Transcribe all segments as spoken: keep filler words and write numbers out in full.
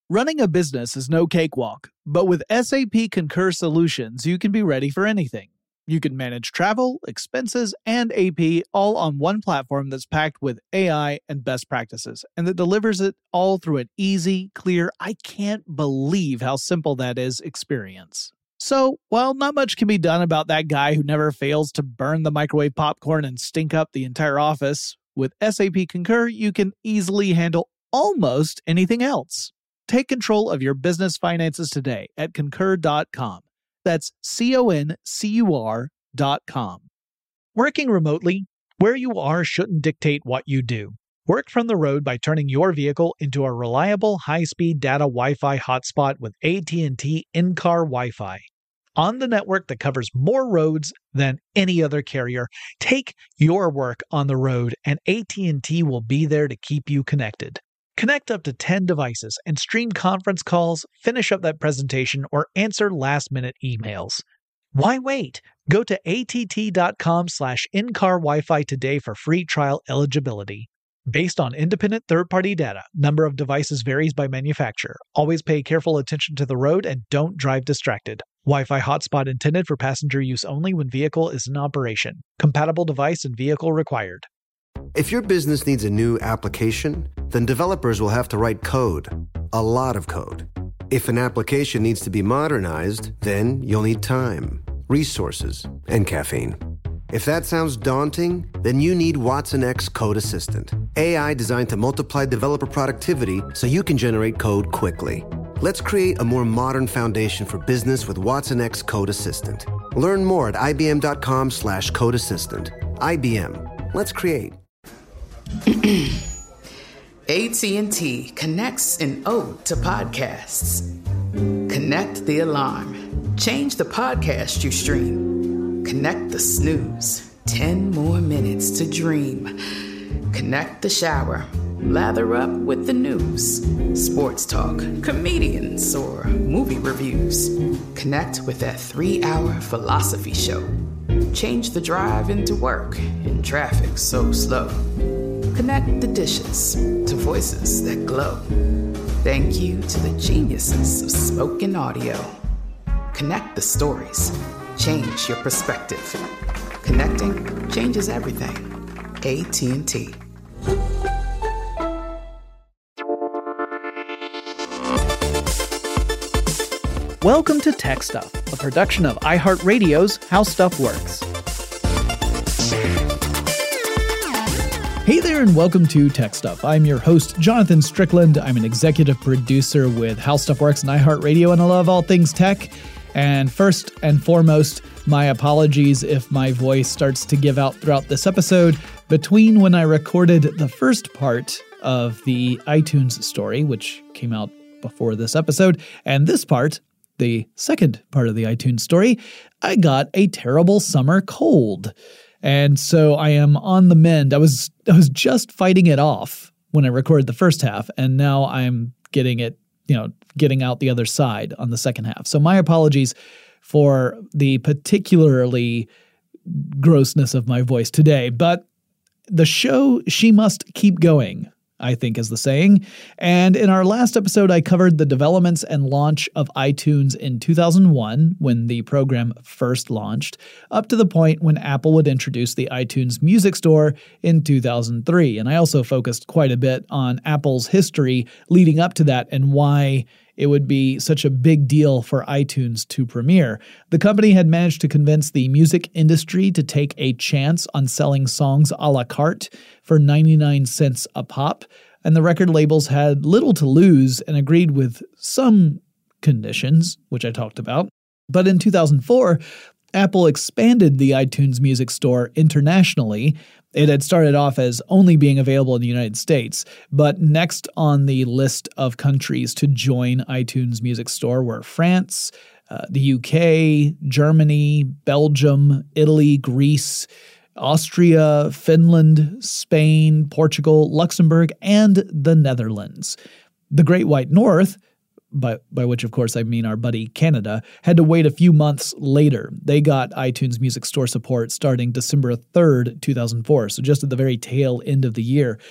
Running a business is no cakewalk, but with S A P Concur Solutions, you can be ready for anything. You can manage travel, expenses, and A P all on one platform that's packed with A I and best practices, and that delivers it all through an easy, clear, I can't believe how simple that is experience. So, while not much can be done about that guy who never fails to burn the microwave popcorn and stink up the entire office, with S A P Concur, you can easily handle almost anything else. Take control of your business finances today at concur dot com. That's C O N C U R dot com. Working remotely, where you are shouldn't dictate what you do. Work from the road by turning your vehicle into a reliable high-speed data Wi-Fi hotspot with A T and T in-car Wi-Fi. On the network that covers more roads than any other carrier, take your work on the road and A T and T will be there to keep you connected. Connect up to ten devices and stream conference calls, finish up that presentation, or answer last-minute emails. Why wait? Go to A T T dot com slash in-car Wi-Fi today for free trial eligibility. Based on independent third-party data, number of devices varies by manufacturer. Always pay careful attention to the road and don't drive distracted. Wi-Fi hotspot intended for passenger use only when vehicle is in operation. Compatible device and vehicle required. If your business needs a new application, then developers will have to write code. A lot of code. If an application needs to be modernized, then you'll need time, resources, and caffeine. If that sounds daunting, then you need Watson X Code Assistant. A I designed to multiply developer productivity so you can generate code quickly. Let's create a more modern foundation for business with Watson X Code Assistant. Learn more at I B M dot com slash code assistant. I B M. Let's create. A T and T connects an ode to podcasts. Connect the alarm. Change the podcast you stream. Connect the snooze. Ten more minutes to dream. Connect the shower. Lather up with the news. Sports talk, comedians, or movie reviews. Connect with that three-hour philosophy show. Change the drive into work in traffic so slow. Connect the dishes to voices that glow. Thank you to the geniuses of spoken audio. Connect the stories. Change your perspective. Connecting changes everything. A T and T. Welcome to Tech Stuff, a production of iHeartRadio's How Stuff Works. Hey there and welcome to Tech Stuff. I'm your host, Jonathan Strickland. I'm an executive producer with How Stuff Works and iHeartRadio, and I love all things tech. And first and foremost, my apologies if my voice starts to give out throughout this episode. Between when I recorded the first part of the iTunes story, which came out before this episode, and this part, the second part of the iTunes story, I got a terrible summer cold. And so I am on the mend. I was I was just fighting it off when I recorded the first half, and now I'm getting it, you know, getting out the other side on the second half. So my apologies for the particularly grossness of my voice today, but the show, she must keep going, I think is the saying. And in our last episode, I covered the developments and launch of iTunes in two thousand one, when the program first launched, up to the point when Apple would introduce the iTunes Music Store in two thousand three. And I also focused quite a bit on Apple's history leading up to that and why it would be such a big deal for iTunes to premiere. The company had managed to convince the music industry to take a chance on selling songs a la carte for ninety-nine cents a pop, and the record labels had little to lose and agreed with some conditions, which I talked about. But in two thousand four, Apple expanded the iTunes Music Store internationally. It had started off as only being available in the United States, but next on the list of countries to join iTunes Music Store were France, uh, the U K, Germany, Belgium, Italy, Greece, Austria, Finland, Spain, Portugal, Luxembourg, and the Netherlands. The Great White North, by, by which, of course, I mean our buddy Canada, had to wait a few months later. They got iTunes Music Store support starting December third, two thousand four, so just at the very tail end of the year.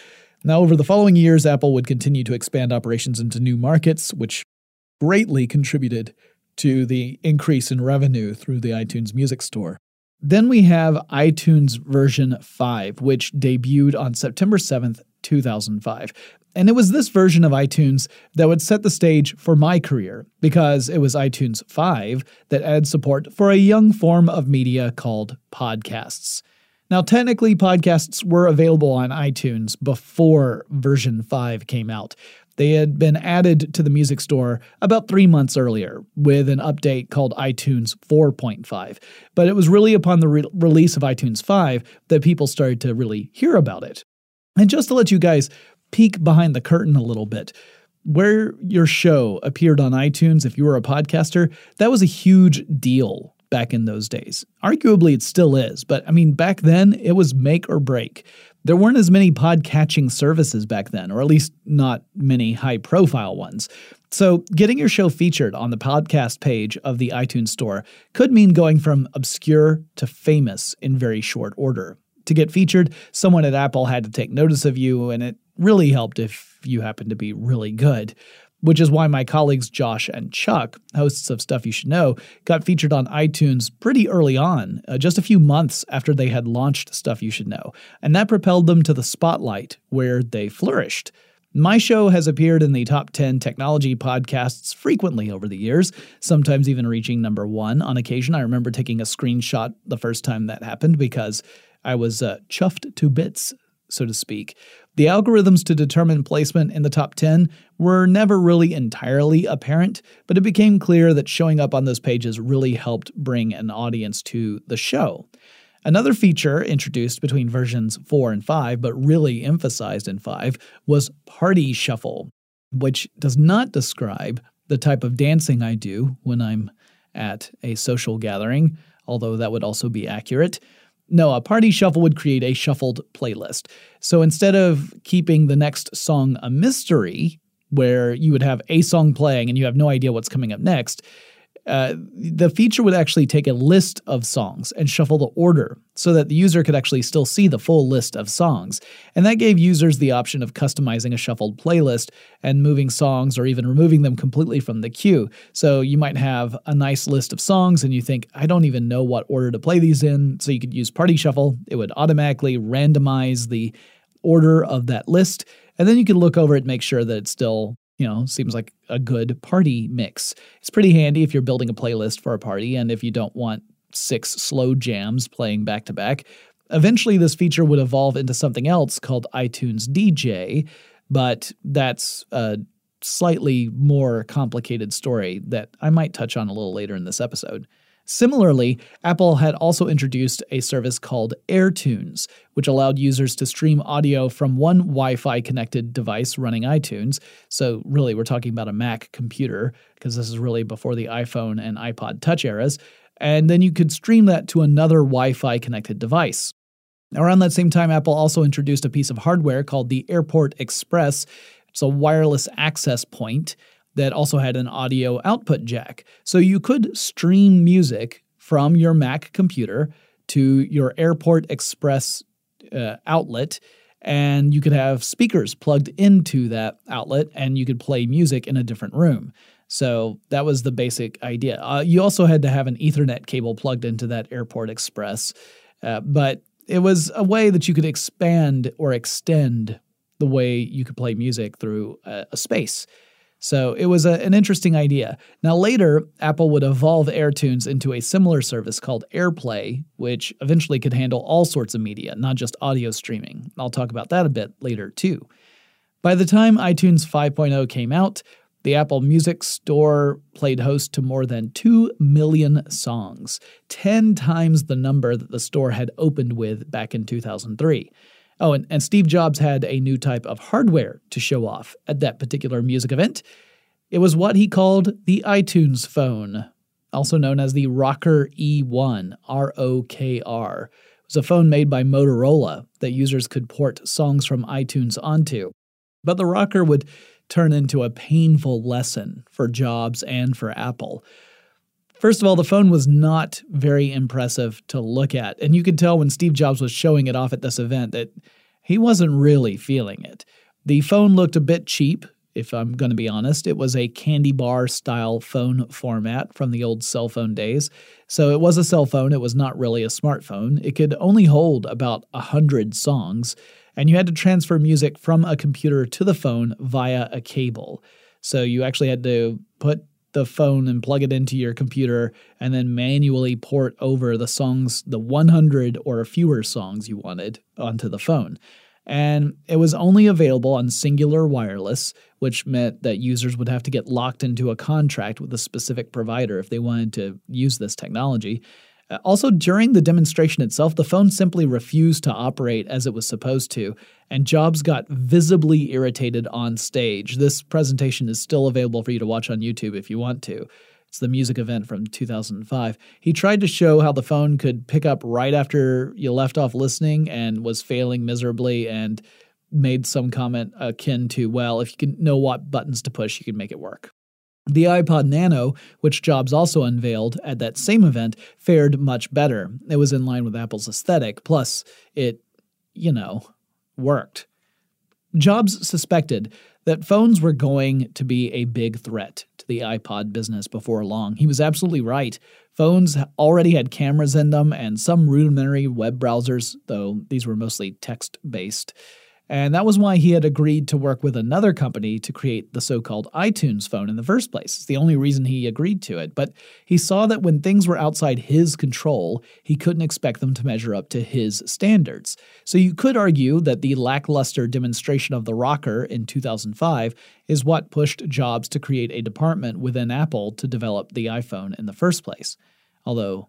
Now, over the following years, Apple would continue to expand operations into new markets, which greatly contributed to the increase in revenue through the iTunes Music Store. Then we have iTunes version five, which debuted on September seventh, two thousand five. And it was this version of iTunes that would set the stage for my career, because it was iTunes five that added support for a young form of media called podcasts. Now, technically, podcasts were available on iTunes before version five came out. They had been added to the music store about three months earlier with an update called iTunes four point five. But it was really upon the re- release of iTunes five that people started to really hear about it. And just to let you guys peek behind the curtain a little bit, where your show appeared on iTunes, if you were a podcaster, that was a huge deal back in those days. Arguably, it still is, but I mean, back then, it was make or break. There weren't as many pod-catching services back then, or at least not many high-profile ones. So getting your show featured on the podcast page of the iTunes Store could mean going from obscure to famous in very short order. To get featured, someone at Apple had to take notice of you, and it really helped if you happened to be really good. Which is why my colleagues Josh and Chuck, hosts of Stuff You Should Know, got featured on iTunes pretty early on, uh, just a few months after they had launched Stuff You Should Know, and that propelled them to the spotlight, where they flourished. My show has appeared in the top ten technology podcasts frequently over the years, sometimes even reaching number one on occasion. I remember taking a screenshot the first time that happened because I was uh, chuffed to bits, so to speak. The algorithms to determine placement in the top ten were never really entirely apparent, but it became clear that showing up on those pages really helped bring an audience to the show. Another feature introduced between versions four and five, but really emphasized in five, was Party Shuffle, which does not describe the type of dancing I do when I'm at a social gathering, although that would also be accurate. No, a Party Shuffle would create a shuffled playlist. So instead of keeping the next song a mystery, where you would have a song playing and you have no idea what's coming up next, uh, the feature would actually take a list of songs and shuffle the order so that the user could actually still see the full list of songs. And that gave users the option of customizing a shuffled playlist and moving songs or even removing them completely from the queue. So you might have a nice list of songs and you think, I don't even know what order to play these in. So you could use Party Shuffle. It would automatically randomize the order of that list. And then you could look over it and make sure that it's still, you know, seems like a good party mix. It's pretty handy if you're building a playlist for a party and if you don't want six slow jams playing back to back. Eventually, this feature would evolve into something else called iTunes D J, but that's a slightly more complicated story that I might touch on a little later in this episode. Similarly, Apple had also introduced a service called AirTunes, which allowed users to stream audio from one Wi-Fi connected device running iTunes. So really, we're talking about a Mac computer, because this is really before the iPhone and iPod Touch eras. And then you could stream that to another Wi-Fi connected device. Around that same time, Apple also introduced a piece of hardware called the Airport Express. It's a wireless access point that also had an audio output jack. So you could stream music from your Mac computer to your Airport Express uh, outlet, and you could have speakers plugged into that outlet, and you could play music in a different room. So that was the basic idea. Uh, you also had to have an Ethernet cable plugged into that Airport Express, uh, but it was a way that you could expand or extend the way you could play music through a, a space. So it was a, an interesting idea. Now later, Apple would evolve AirTunes into a similar service called AirPlay, which eventually could handle all sorts of media, not just audio streaming. I'll talk about that a bit later too. By the time iTunes five point oh came out, the Apple Music Store played host to more than two million songs, ten times the number that the store had opened with back in two thousand three. Oh, and, and Steve Jobs had a new type of hardware to show off at that particular music event. It was what he called the iTunes phone, also known as the Rocker E one, R O K R. It was a phone made by Motorola that users could port songs from iTunes onto. But the Rocker would turn into a painful lesson for Jobs and for Apple. First of all, the phone was not very impressive to look at, and you could tell when Steve Jobs was showing it off at this event that he wasn't really feeling it. The phone looked a bit cheap, if I'm going to be honest. It was a candy bar style phone format from the old cell phone days. So it was a cell phone. It was not really a smartphone. It could only hold about one hundred songs, and you had to transfer music from a computer to the phone via a cable. So you actually had to put the phone and plug it into your computer and then manually port over the songs, the one hundred or fewer songs you wanted, onto the phone. And it was only available on Cingular Wireless, which meant that users would have to get locked into a contract with a specific provider if they wanted to use this technology. Uh, also, during the demonstration itself, the phone simply refused to operate as it was supposed to, and Jobs got visibly irritated on stage. This presentation is still available for you to watch on YouTube if you want to. It's the music event from two thousand five. He tried to show how the phone could pick up right after you left off listening and was failing miserably, and made some comment akin to, well, if you can know what buttons to push, you can make it work. The iPod Nano, which Jobs also unveiled at that same event, fared much better. It was in line with Apple's aesthetic, plus it, you know, worked. Jobs suspected that phones were going to be a big threat to the iPod business before long. He was absolutely right. Phones already had cameras in them and some rudimentary web browsers, though these were mostly text-based. And that was why he had agreed to work with another company to create the so-called iTunes phone in the first place. It's the only reason he agreed to it. But he saw that when things were outside his control, he couldn't expect them to measure up to his standards. So you could argue that the lackluster demonstration of the rocker in two thousand five is what pushed Jobs to create a department within Apple to develop the iPhone in the first place. Although,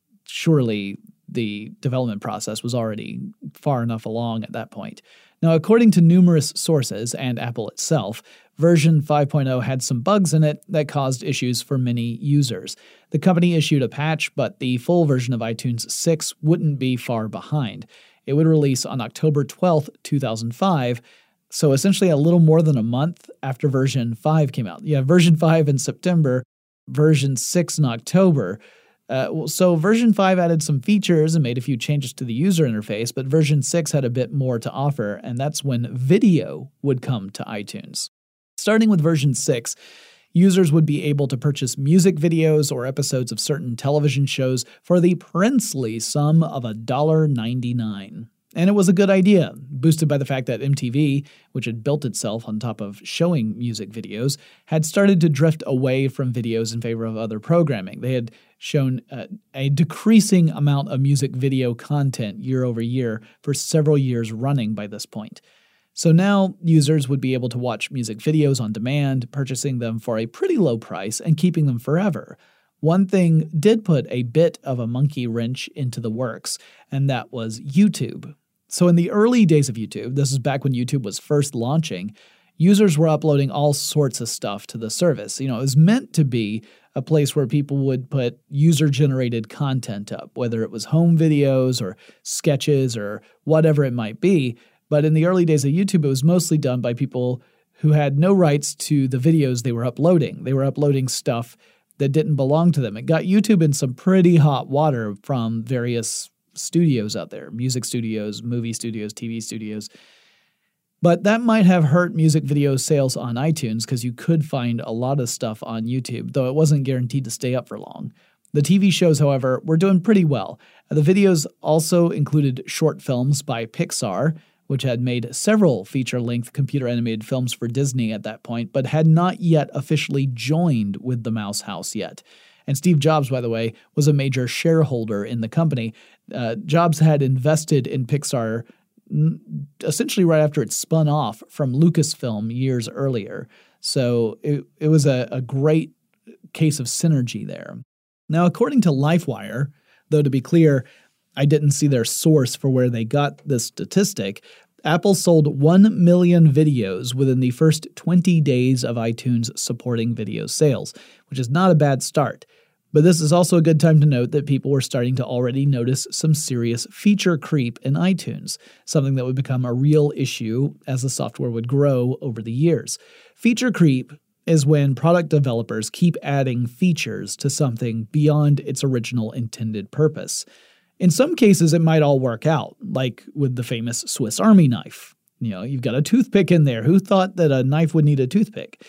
surely the development process was already far enough along at that point. Now, according to numerous sources and Apple itself, version five point oh had some bugs in it that caused issues for many users. The company issued a patch, but the full version of iTunes six wouldn't be far behind. It would release on October twelfth, two thousand five, so essentially a little more than a month after version five came out. You have version five in September, version six in October. Uh, so version five added some features and made a few changes to the user interface, but version six had a bit more to offer, and that's when video would come to iTunes. Starting with version six, users would be able to purchase music videos or episodes of certain television shows for the princely sum of one dollar and ninety-nine cents. And it was a good idea, boosted by the fact that M T V, which had built itself on top of showing music videos, had started to drift away from videos in favor of other programming. They had shown uh, a decreasing amount of music video content year over year for several years running by this point. So now users would be able to watch music videos on demand, purchasing them for a pretty low price and keeping them forever. One thing did put a bit of a monkey wrench into the works, and that was YouTube. So in the early days of YouTube, this is back when YouTube was first launching, users were uploading all sorts of stuff to the service. You know, it was meant to be a place where people would put user-generated content up, whether it was home videos or sketches or whatever it might be. But in the early days of YouTube, it was mostly done by people who had no rights to the videos they were uploading. They were uploading stuff that didn't belong to them. It got YouTube in some pretty hot water from various studios out there, music studios, movie studios, T V studios. But that might have hurt music video sales on iTunes because you could find a lot of stuff on YouTube, though it wasn't guaranteed to stay up for long. The T V shows, however, were doing pretty well. The videos also included short films by Pixar, which had made several feature-length computer-animated films for Disney at that point, but had not yet officially joined with the Mouse House yet. And Steve Jobs, by the way, was a major shareholder in the company. Uh, Jobs had invested in Pixar n- essentially right after it spun off from Lucasfilm years earlier. So it, it was a, a great case of synergy there. Now, according to LifeWire, though to be clear, I didn't see their source for where they got this statistic, Apple sold one million videos within the first twenty days of iTunes supporting video sales, which is not a bad start. But this is also a good time to note that people were starting to already notice some serious feature creep in iTunes, something that would become a real issue as the software would grow over the years. Feature creep is when product developers keep adding features to something beyond its original intended purpose. In some cases, it might all work out, like with the famous Swiss Army knife. You know, you've got a toothpick in there. Who thought that a knife would need a toothpick?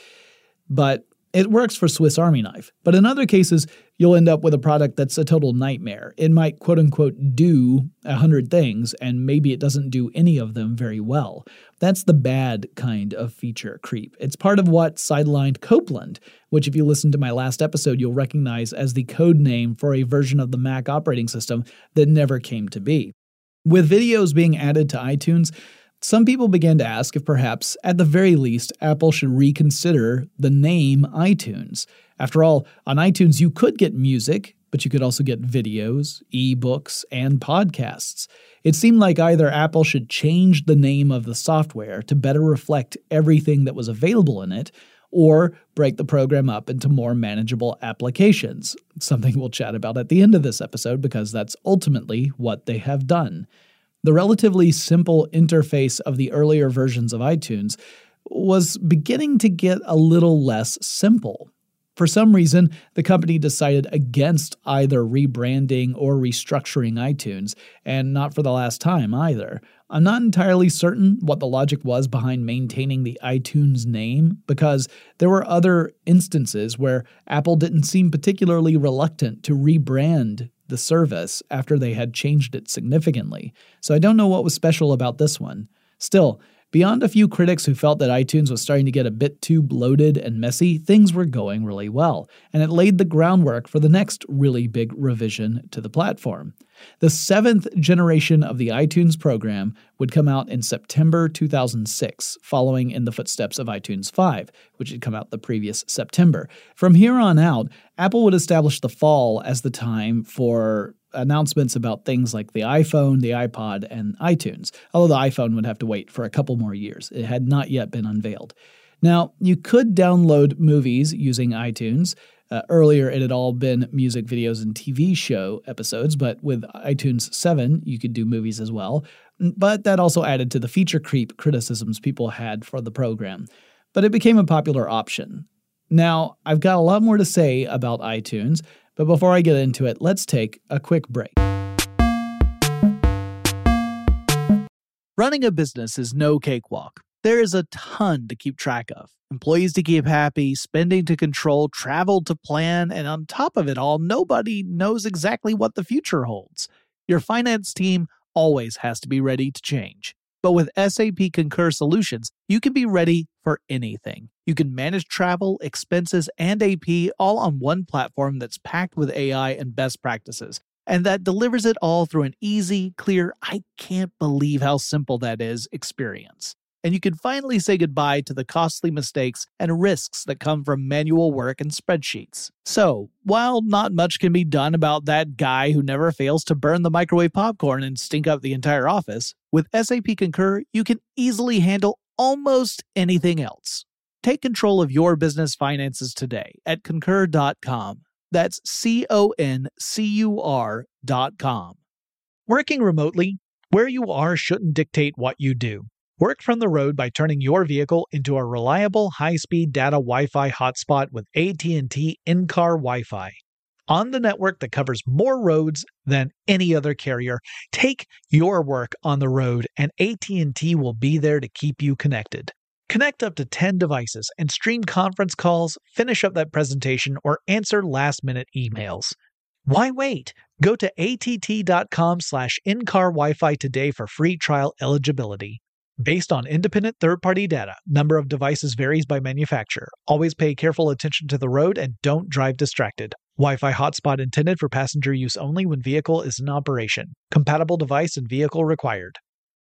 But it works for Swiss Army knife. But in other cases, you'll end up with a product that's a total nightmare. It might quote-unquote do a hundred things, and maybe it doesn't do any of them very well. That's the bad kind of feature creep. It's part of what sidelined Copeland, which if you listen to my last episode, you'll recognize as the code name for a version of the Mac operating system that never came to be. With videos being added to iTunes, some people began to ask if perhaps, at the very least, Apple should reconsider the name iTunes. After all, on iTunes you could get music, but you could also get videos, ebooks, and podcasts. It seemed like either Apple should change the name of the software to better reflect everything that was available in it, or break the program up into more manageable applications, something we'll chat about at the end of this episode because that's ultimately what they have done. The relatively simple interface of the earlier versions of iTunes was beginning to get a little less simple. For some reason, the company decided against either rebranding or restructuring iTunes, and not for the last time either. I'm not entirely certain what the logic was behind maintaining the iTunes name, because there were other instances where Apple didn't seem particularly reluctant to rebrand the service after they had changed it significantly. So I don't know what was special about this one. Still, beyond a few critics who felt that iTunes was starting to get a bit too bloated and messy, things were going really well, and it laid the groundwork for the next really big revision to the platform. The seventh generation of the iTunes program would come out in September two thousand six, following in the footsteps of iTunes five, which had come out the previous September. From here on out, Apple would establish the fall as the time for announcements about things like the iPhone, the iPod, and iTunes, although the iPhone would have to wait for a couple more years. It had not yet been unveiled. Now, you could download movies using iTunes. Uh, earlier, it had all been music videos and T V show episodes, but with iTunes seven, you could do movies as well. But that also added to the feature creep criticisms people had for the program. But it became a popular option. Now, I've got a lot more to say about iTunes, but before I get into it, let's take a quick break. Running a business is no cakewalk. There is a ton to keep track of. Employees to keep happy, spending to control, travel to plan, and on top of it all, nobody knows exactly what the future holds. Your finance team always has to be ready to change. But with S A P Concur Solutions, you can be ready for anything. You can manage travel, expenses, and A P all on one platform that's packed with A I and best practices, and that delivers it all through an easy, clear, I can't believe how simple that is experience. And you can finally say goodbye to the costly mistakes and risks that come from manual work and spreadsheets. So, while not much can be done about that guy who never fails to burn the microwave popcorn and stink up the entire office, with S A P Concur, you can easily handle almost anything else. Take control of your business finances today at concur dot com. That's C O N C U R dot com. Working remotely, where you are shouldn't dictate what you do. Work from the road by turning your vehicle into a reliable high-speed data Wi-Fi hotspot with A T and T in-car Wi-Fi. On the network that covers more roads than any other carrier, take your work on the road and A T and T will be there to keep you connected. Connect up to ten devices and stream conference calls, finish up that presentation, or answer last-minute emails. Why wait? Go to A T T dot com slash in-car Wi-Fi today for free trial eligibility. Based on independent third-party data, number of devices varies by manufacturer. Always pay careful attention to the road and don't drive distracted. Wi-Fi hotspot intended for passenger use only when vehicle is in operation. Compatible device and vehicle required.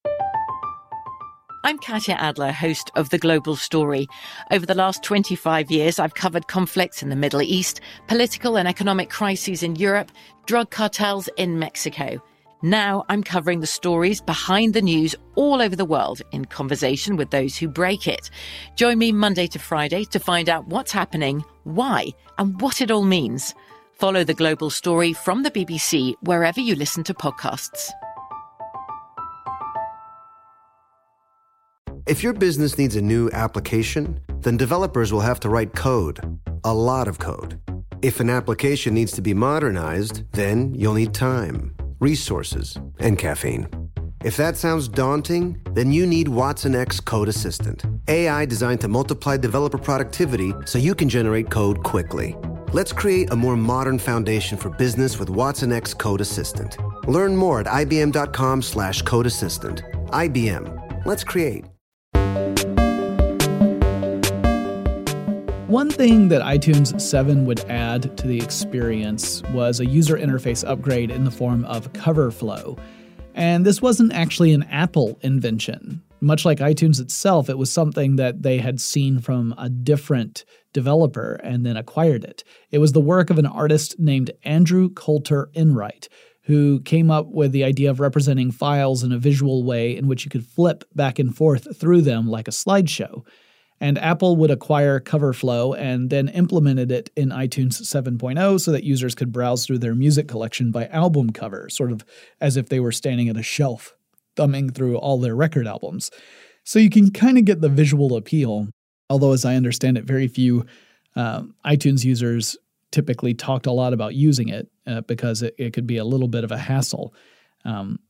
I'm Katya Adler, host of The Global Story. Over the last twenty-five years, I've covered conflicts in the Middle East, political and economic crises in Europe, drug cartels in Mexico. Now I'm covering the stories behind the news all over the world in conversation with those who break it. Join me Monday to Friday to find out what's happening, why, and what it all means. Follow The Global Story from the B B C wherever you listen to podcasts. If your business needs a new application, then developers will have to write code, a lot of code. If an application needs to be modernized, then you'll need time, resources, and caffeine. If that sounds daunting, then you need Watson X Code Assistant, A I designed to multiply developer productivity so you can generate code quickly. Let's create a more modern foundation for business with Watson X Code Assistant. Learn more at ibm.com slash code assistant. I B M. Let's create. One thing that iTunes seven would add to the experience was a user interface upgrade in the form of CoverFlow. And this wasn't actually an Apple invention. Much like iTunes itself, it was something that they had seen from a different developer and then acquired it. It was the work of an artist named Andrew Coulter Enright, who came up with the idea of representing files in a visual way in which you could flip back and forth through them like a slideshow. And Apple would acquire CoverFlow and then implemented it in iTunes seven point oh so that users could browse through their music collection by album cover, sort of as if they were standing at a shelf, thumbing through all their record albums. So you can kind of get the visual appeal, although as I understand it, very few um, iTunes users typically talked a lot about using it uh, because it, it could be a little bit of a hassle. Um,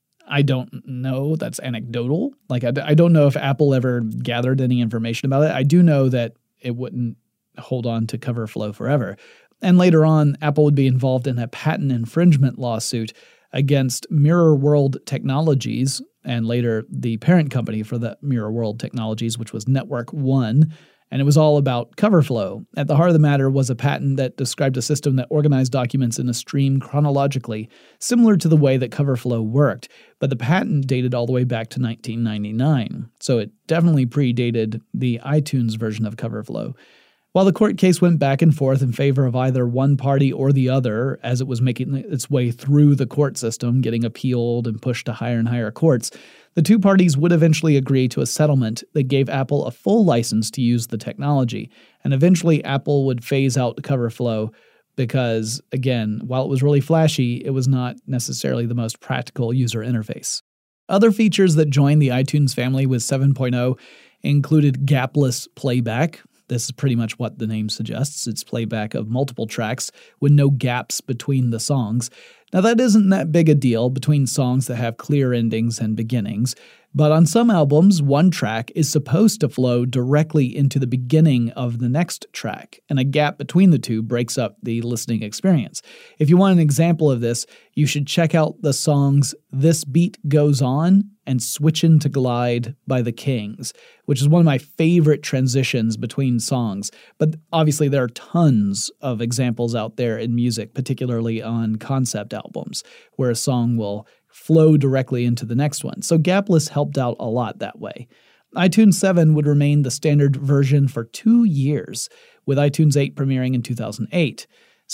I don't know. That's anecdotal. Like, I, I don't know if Apple ever gathered any information about it. I do know that it wouldn't hold on to CoverFlow forever. And later on, Apple would be involved in a patent infringement lawsuit against Mirror World Technologies, and later the parent company for the Mirror World Technologies, which was Network One. And it was all about CoverFlow. At the heart of the matter was a patent that described a system that organized documents in a stream chronologically, similar to the way that CoverFlow worked. But the patent dated all the way back to nineteen ninety-nine, so it definitely predated the iTunes version of CoverFlow. While the court case went back and forth in favor of either one party or the other as it was making its way through the court system, getting appealed and pushed to higher and higher courts, the two parties would eventually agree to a settlement that gave Apple a full license to use the technology, and eventually Apple would phase out CoverFlow because, again, while it was really flashy, it was not necessarily the most practical user interface. Other features that joined the iTunes family with seven point oh included gapless playback. This is pretty much what the name suggests. It's playback of multiple tracks with no gaps between the songs. Now, that isn't that big a deal between songs that have clear endings and beginnings, but on some albums, one track is supposed to flow directly into the beginning of the next track, and a gap between the two breaks up the listening experience. If you want an example of this, you should check out the songs This Beat Goes On and Switchin' to Glide by The Kings, which is one of my favorite transitions between songs. But obviously there are tons of examples out there in music, particularly on concept albums, where a song will flow directly into the next one. So gapless helped out a lot that way. iTunes seven would remain the standard version for two years, with iTunes eight premiering in two thousand eight.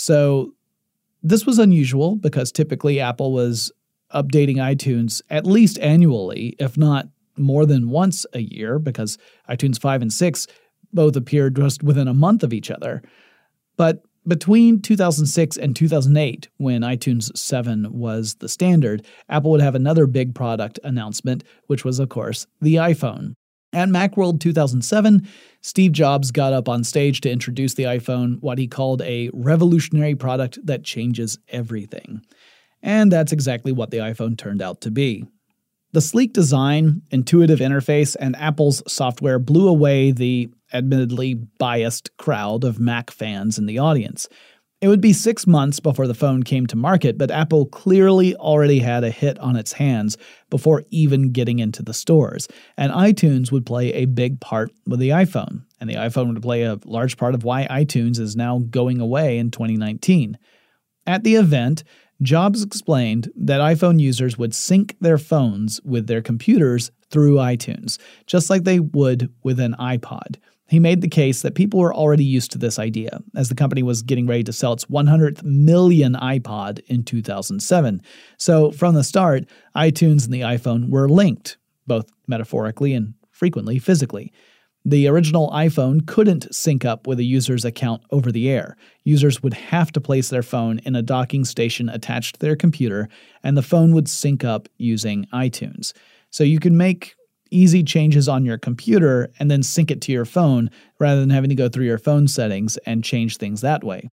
So this was unusual because typically Apple was updating iTunes at least annually, if not more than once a year, because iTunes five and six both appeared just within a month of each other. But between two thousand six and two thousand eight, when iTunes seven was the standard, Apple would have another big product announcement, which was, of course, the iPhone. At Macworld two thousand seven, Steve Jobs got up on stage to introduce the iPhone, what he called a revolutionary product that changes everything. And that's exactly what the iPhone turned out to be. The sleek design, intuitive interface, and Apple's software blew away the admittedly biased crowd of Mac fans in the audience. It would be six months before the phone came to market, but Apple clearly already had a hit on its hands before even getting into the stores, and iTunes would play a big part with the iPhone, and the iPhone would play a large part of why iTunes is now going away in twenty nineteen. At the event, Jobs explained that iPhone users would sync their phones with their computers through iTunes, just like they would with an iPod. He made the case that people were already used to this idea, as the company was getting ready to sell its one hundredth million iPod in two thousand seven. So from the start, iTunes and the iPhone were linked, both metaphorically and frequently physically. The original iPhone couldn't sync up with a user's account over the air. Users would have to place their phone in a docking station attached to their computer, and the phone would sync up using iTunes. So you can make easy changes on your computer and then sync it to your phone rather than having to go through your phone settings and change things that way.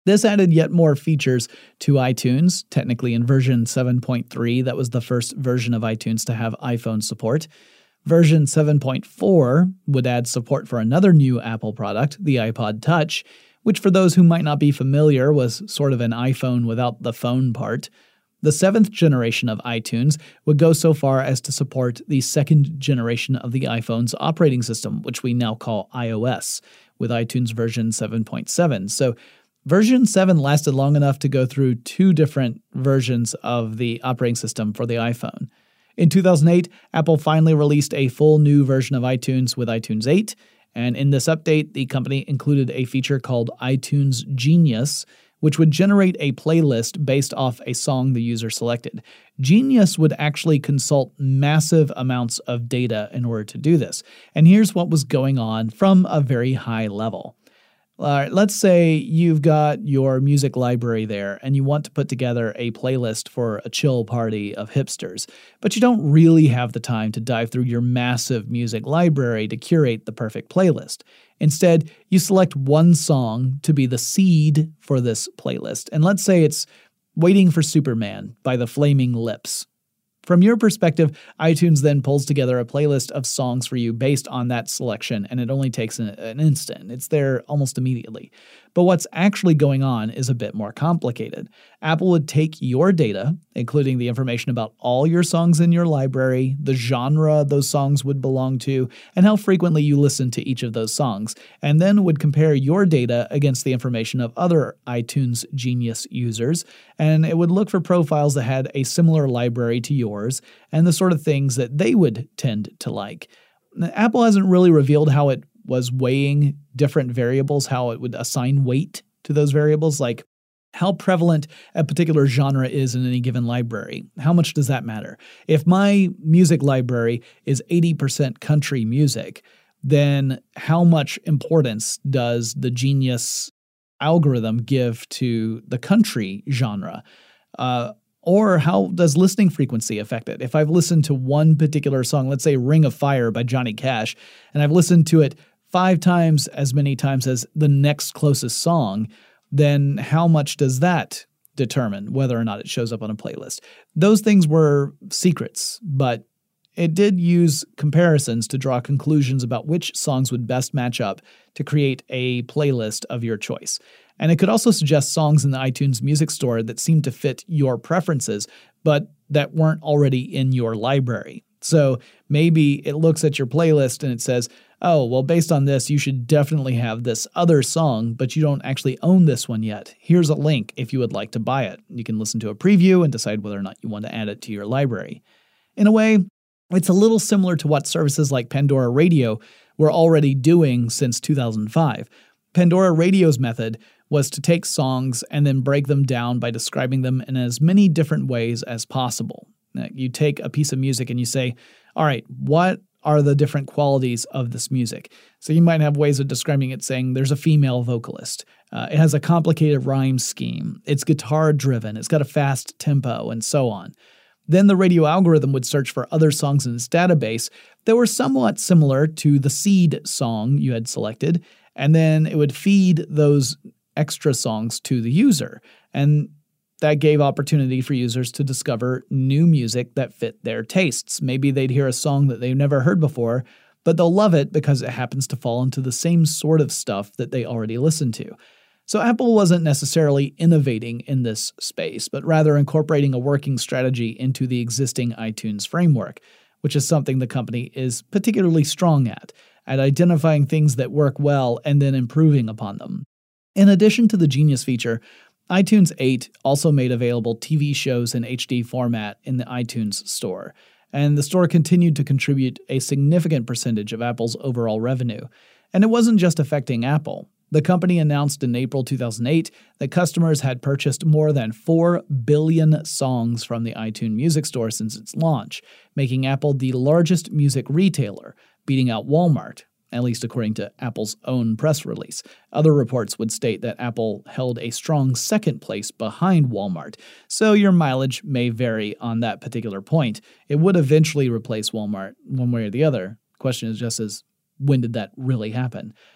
This added yet more features to iTunes, technically in version seven point three. That was the first version of iTunes to have iPhone support. Version seven point four would add support for another new Apple product, the iPod Touch, which for those who might not be familiar was sort of an iPhone without the phone part. The seventh generation of iTunes would go so far as to support the second generation of the iPhone's operating system, which we now call iOS, with iTunes version seven point seven. So version seven lasted long enough to go through two different versions of the operating system for the iPhone. In two thousand eight, Apple finally released a full new version of iTunes with iTunes eight, and in this update, the company included a feature called iTunes Genius, which would generate a playlist based off a song the user selected. Genius would actually consult massive amounts of data in order to do this, and here's what was going on from a very high level. All right, let's say you've got your music library there and you want to put together a playlist for a chill party of hipsters, but you don't really have the time to dive through your massive music library to curate the perfect playlist. Instead, you select one song to be the seed for this playlist, and let's say it's Waiting for Superman by the Flaming Lips. From your perspective, iTunes then pulls together a playlist of songs for you based on that selection, and it only takes an, an instant. It's there almost immediately. But what's actually going on is a bit more complicated. Apple would take your data, including the information about all your songs in your library, the genre those songs would belong to, and how frequently you listen to each of those songs, and then would compare your data against the information of other iTunes Genius users, and it would look for profiles that had a similar library to yours, and the sort of things that they would tend to like. Apple hasn't really revealed how it was weighing different variables, how it would assign weight to those variables, like how prevalent a particular genre is in any given library. How much does that matter? If my music library is eighty percent country music, then how much importance does the Genius algorithm give to the country genre? Uh, Or how does listening frequency affect it? If I've listened to one particular song, let's say Ring of Fire by Johnny Cash, and I've listened to it five times as many times as the next closest song, then how much does that determine whether or not it shows up on a playlist? Those things were secrets, but it did use comparisons to draw conclusions about which songs would best match up to create a playlist of your choice. And it could also suggest songs in the iTunes Music Store that seemed to fit your preferences, but that weren't already in your library. So maybe it looks at your playlist and it says, oh, well, based on this, you should definitely have this other song, but you don't actually own this one yet. Here's a link if you would like to buy it. You can listen to a preview and decide whether or not you want to add it to your library. In a way, it's a little similar to what services like Pandora Radio were already doing since two thousand five. Pandora Radio's method was to take songs and then break them down by describing them in as many different ways as possible. Now, you take a piece of music and you say, all right, what are the different qualities of this music? So you might have ways of describing it saying there's a female vocalist. Uh, it has a complicated rhyme scheme. It's guitar-driven. It's got a fast tempo, and so on. Then the radio algorithm would search for other songs in its database that were somewhat similar to the seed song you had selected, and then it would feed those extra songs to the user. And that gave opportunity for users to discover new music that fit their tastes. Maybe they'd hear a song that they've never heard before, but they'll love it because it happens to fall into the same sort of stuff that they already listen to. So Apple wasn't necessarily innovating in this space, but rather incorporating a working strategy into the existing iTunes framework, which is something the company is particularly strong at, at identifying things that work well and then improving upon them. In addition to the Genius feature, iTunes eight also made available T V shows in H D format in the iTunes Store, and the store continued to contribute a significant percentage of Apple's overall revenue. And it wasn't just affecting Apple. The company announced in April two thousand eight that customers had purchased more than four billion songs from the iTunes Music Store since its launch, making Apple the largest music retailer, beating out Walmart, at least according to Apple's own press release. Other reports would state that Apple held a strong second place behind Walmart, so your mileage may vary on that particular point. It would eventually replace Walmart one way or the other. The question is just as, when did that really happen?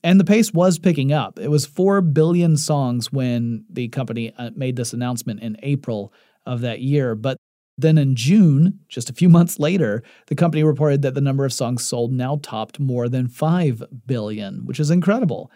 And the pace was picking up. It was four billion songs when the company made this announcement in April of that year. But then in June, just a few months later, the company reported that the number of songs sold now topped more than five billion, which is incredible.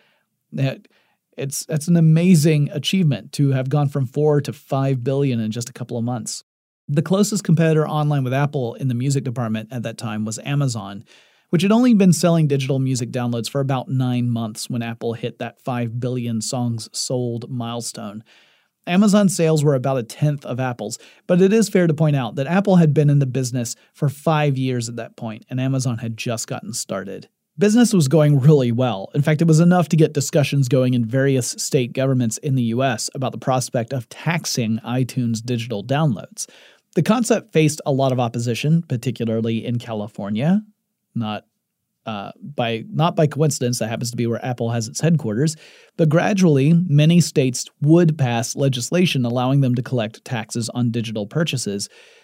It's, it's an amazing achievement to have gone from four to five billion in just a couple of months. The closest competitor online with Apple in the music department at that time was Amazon, which had only been selling digital music downloads for about nine months when Apple hit that five billion songs sold milestone. Amazon's sales were about a tenth of Apple's, but it is fair to point out that Apple had been in the business for five years at that point, and Amazon had just gotten started. Business was going really well. In fact, it was enough to get discussions going in various state governments in the U S about the prospect of taxing iTunes digital downloads. The concept faced a lot of opposition, particularly in California. Not uh, by not by coincidence, that happens to be where Apple has its headquarters, but gradually many states would pass legislation allowing them to collect taxes on digital purchases.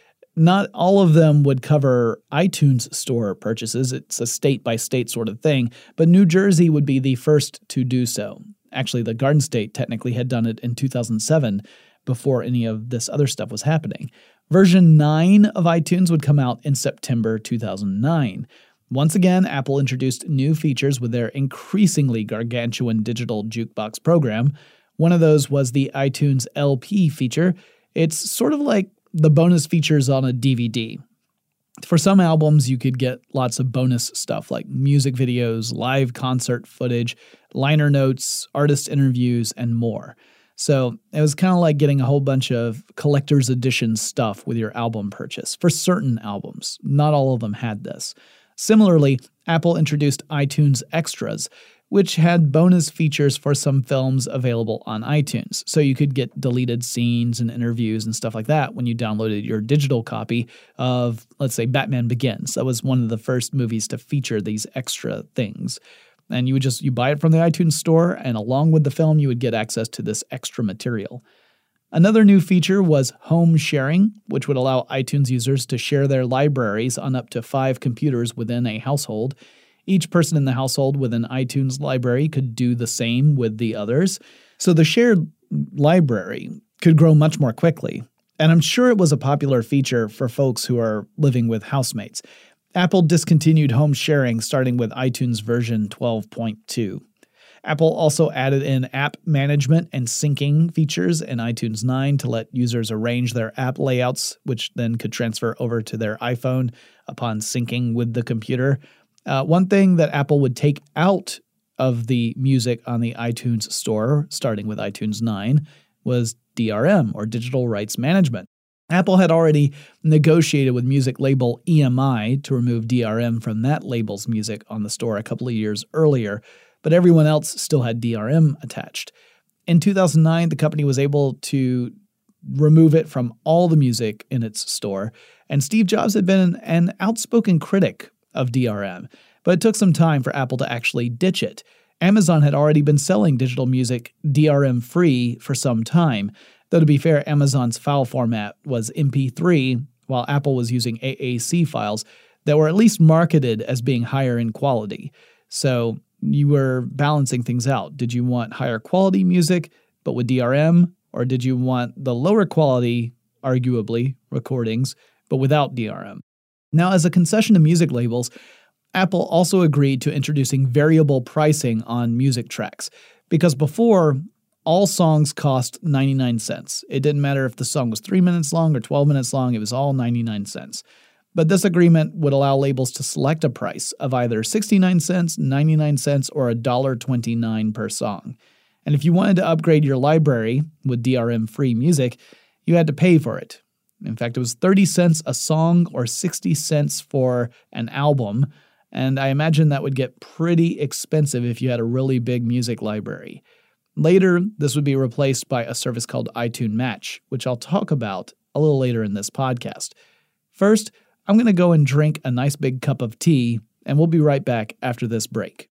Not all of them would cover iTunes store purchases. It's a state-by-state sort of thing, but New Jersey would be the first to do so. Actually, the Garden State technically had done it in two thousand seven before any of this other stuff was happening. Version nine of iTunes would come out in September two thousand nine. Once again, Apple introduced new features with their increasingly gargantuan digital jukebox program. One of those was the iTunes L P feature. It's sort of like the bonus features on a D V D. For some albums, you could get lots of bonus stuff like music videos, live concert footage, liner notes, artist interviews, and more. So it was kind of like getting a whole bunch of collector's edition stuff with your album purchase for certain albums. Not all of them had this. Similarly, Apple introduced iTunes Extras, which had bonus features for some films available on iTunes. So you could get deleted scenes and interviews and stuff like that when you downloaded your digital copy of, let's say, Batman Begins. That was one of the first movies to feature these extra things. And you would just, you buy it from the iTunes store, and along with the film, you would get access to this extra material. Another new feature was home sharing, which would allow iTunes users to share their libraries on up to five computers within a household. Each person in the household with an iTunes library could do the same with the others. So the shared library could grow much more quickly. And I'm sure it was a popular feature for folks who are living with housemates. Apple discontinued home sharing starting with iTunes version twelve point two. Apple also added in app management and syncing features in iTunes nine to let users arrange their app layouts, which then could transfer over to their iPhone upon syncing with the computer. Uh, one thing that Apple would take out of the music on the iTunes store, starting with iTunes nine, was D R M, or Digital Rights Management. Apple had already negotiated with music label E M I to remove D R M from that label's music on the store a couple of years earlier, but everyone else still had D R M attached. In two thousand nine, the company was able to remove it from all the music in its store, and Steve Jobs had been an outspoken critic of D R M, but it took some time for Apple to actually ditch it. Amazon had already been selling digital music D R M-free for some time, though to be fair, Amazon's file format was M P three, while Apple was using A A C files that were at least marketed as being higher in quality. So you were balancing things out. Did you want higher quality music, but with D R M, or did you want the lower quality, arguably, recordings, but without D R M? Now, as a concession to music labels, Apple also agreed to introducing variable pricing on music tracks, because before, all songs cost ninety-nine cents. It didn't matter if the song was three minutes long or twelve minutes long, it was all ninety-nine cents. But this agreement would allow labels to select a price of either sixty-nine cents, ninety-nine cents, or one dollar and twenty-nine cents per song. And if you wanted to upgrade your library with D R M-free music, you had to pay for it. In fact, it was thirty cents a song or sixty cents for an album, and I imagine that would get pretty expensive if you had a really big music library. Later, this would be replaced by a service called iTunes Match, which I'll talk about a little later in this podcast. First, I'm going to go and drink a nice big cup of tea, and we'll be right back after this break.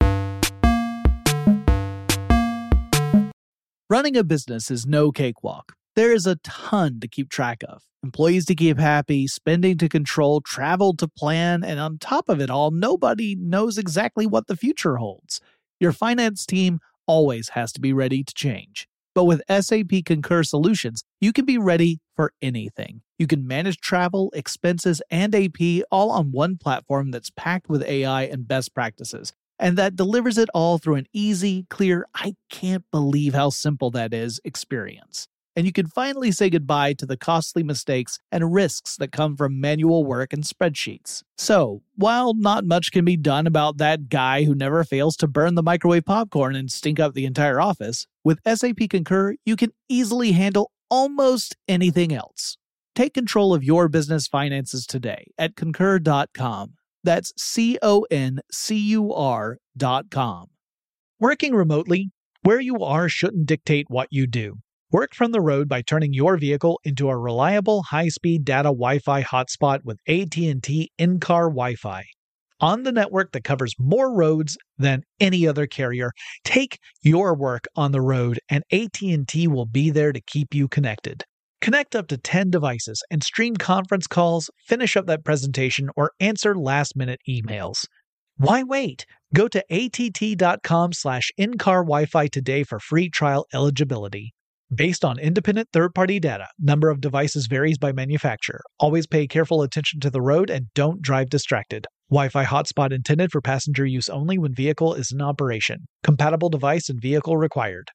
Running a business is no cakewalk. There is a ton to keep track of. Employees to keep happy, spending to control, travel to plan, and on top of it all, nobody knows exactly what the future holds. Your finance team always has to be ready to change. But with S A P Concur Solutions, you can be ready for anything. You can manage travel, expenses, and A P all on one platform that's packed with A I and best practices, and that delivers it all through an easy, clear, I can't believe how simple that is experience. And you can finally say goodbye to the costly mistakes and risks that come from manual work and spreadsheets. So, while not much can be done about that guy who never fails to burn the microwave popcorn and stink up the entire office, with S A P Concur, you can easily handle almost anything else. Take control of your business finances today at concur dot com. That's C O N C U R dot com. Working remotely, where you are shouldn't dictate what you do. Work from the road by turning your vehicle into a reliable high-speed data Wi-Fi hotspot with A T and T in-car Wi-Fi. On the network that covers more roads than any other carrier, take your work on the road and A T and T will be there to keep you connected. Connect up to ten devices and stream conference calls, finish up that presentation, or answer last-minute emails. Why wait? Go to A T T dot com slash in-car Wi-Fi today for free trial eligibility. Based on independent third-party data, number of devices varies by manufacturer. Always pay careful attention to the road and don't drive distracted. Wi-Fi hotspot intended for passenger use only when vehicle is in operation. Compatible device and vehicle required.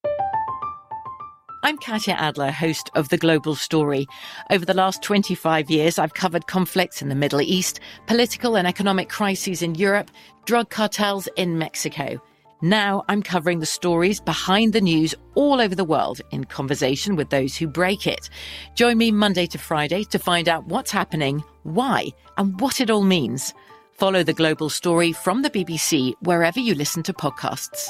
I'm Katya Adler, host of The Global Story. Over the last twenty-five years, I've covered conflicts in the Middle East, political and economic crises in Europe, drug cartels in Mexico. Now I'm covering the stories behind the news all over the world in conversation with those who break it. Join me Monday to Friday to find out what's happening, why, and what it all means. Follow The Global Story from the B B C wherever you listen to podcasts.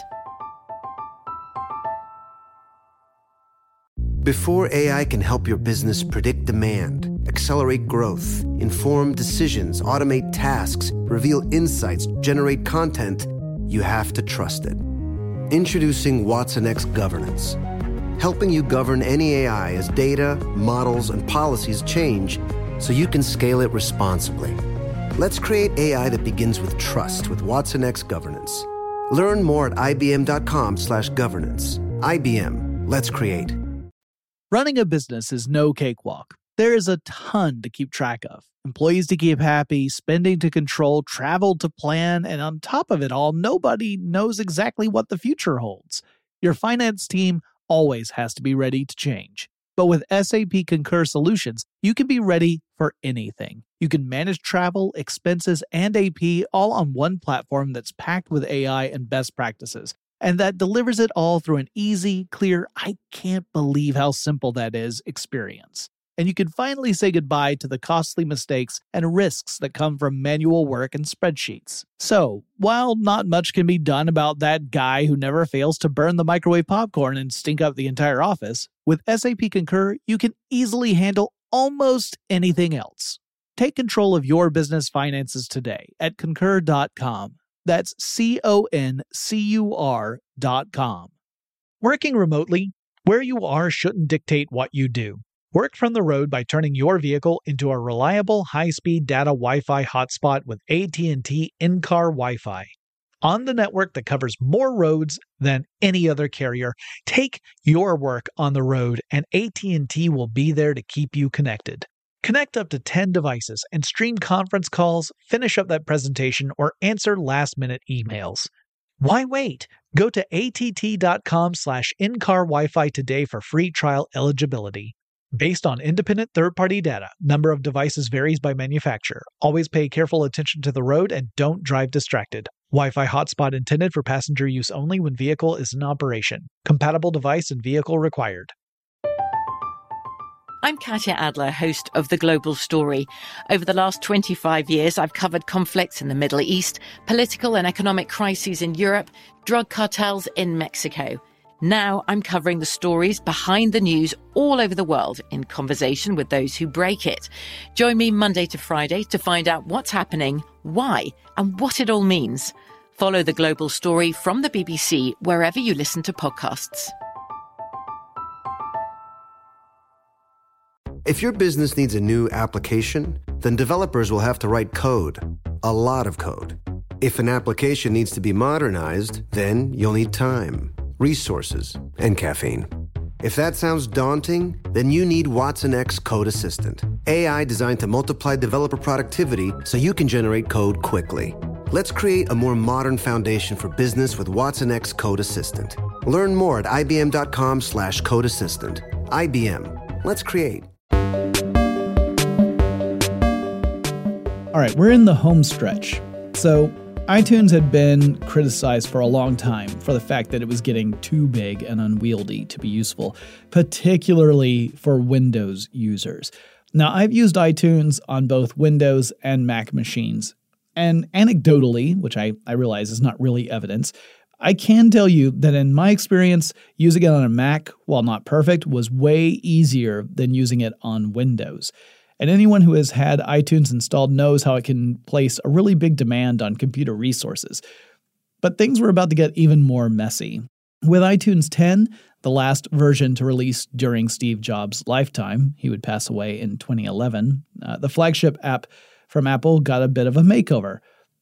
Before A I can help your business predict demand, accelerate growth, inform decisions, automate tasks, reveal insights, generate content, you have to trust it. Introducing watsonx Governance, helping you govern any A I as data, models, and policies change so you can scale it responsibly. Let's create A I that begins with trust with watsonx Governance. Learn more at I B M dot com slash governance. I B M, let's create. Running a business is no cakewalk. There is a ton to keep track of. Employees to keep happy, spending to control, travel to plan, and on top of it all, nobody knows exactly what the future holds. Your finance team always has to be ready to change. But with S A P Concur Solutions, you can be ready for anything. You can manage travel, expenses, and A P all on one platform that's packed with A I and best practices, and that delivers it all through an easy, clear, I can't believe how simple that is experience. And you can finally say goodbye to the costly mistakes and risks that come from manual work and spreadsheets. So, while not much can be done about that guy who never fails to burn the microwave popcorn and stink up the entire office, with S A P Concur, you can easily handle almost anything else. Take control of your business finances today at concur dot com. That's C O N C U R dot com. Working remotely, where you are shouldn't dictate what you do. Work from the road by turning your vehicle into a reliable high-speed data Wi-Fi hotspot with A T and T in-car Wi-Fi. On the network that covers more roads than any other carrier, take your work on the road and A T and T will be there to keep you connected. Connect up to ten devices and stream conference calls, finish up that presentation, or answer last-minute emails. Why wait? Go to A T T dot com slash in-car Wi-Fi today for free trial eligibility. Based on independent third-party data, number of devices varies by manufacturer. Always pay careful attention to the road and don't drive distracted. Wi-Fi hotspot intended for passenger use only when vehicle is in operation. Compatible device and vehicle required. I'm Katya Adler, host of The Global Story. Over the last twenty-five years, I've covered conflicts in the Middle East, political and economic crises in Europe, drug cartels in Mexico. Now I'm covering the stories behind the news all over the world in conversation with those who break it. Join me Monday to Friday to find out what's happening, why, and what it all means. Follow The Global Story from the B B C wherever you listen to podcasts. If your business needs a new application, then developers will have to write code, a lot of code. If an application needs to be modernized, then you'll need time, resources, and caffeine. If that sounds daunting, then you need Watson X Code Assistant, A I designed to multiply developer productivity so you can generate code quickly. Let's create a more modern foundation for business with Watson X Code Assistant. Learn more at ibm.com slash code assistant. I B M. Let's create. All right, we're in the home stretch. So iTunes had been criticized for a long time for the fact that it was getting too big and unwieldy to be useful, particularly for Windows users. Now, I've used iTunes on both Windows and Mac machines, and anecdotally, which I, I realize is not really evidence, I can tell you that in my experience, using it on a Mac, while not perfect, was way easier than using it on Windows. And anyone who has had iTunes installed knows how it can place a really big demand on computer resources. But things were about to get even more messy. With iTunes ten, the last version to release during Steve Jobs' lifetime, he would pass away in twenty eleven, uh, the flagship app from Apple got a bit of a makeover.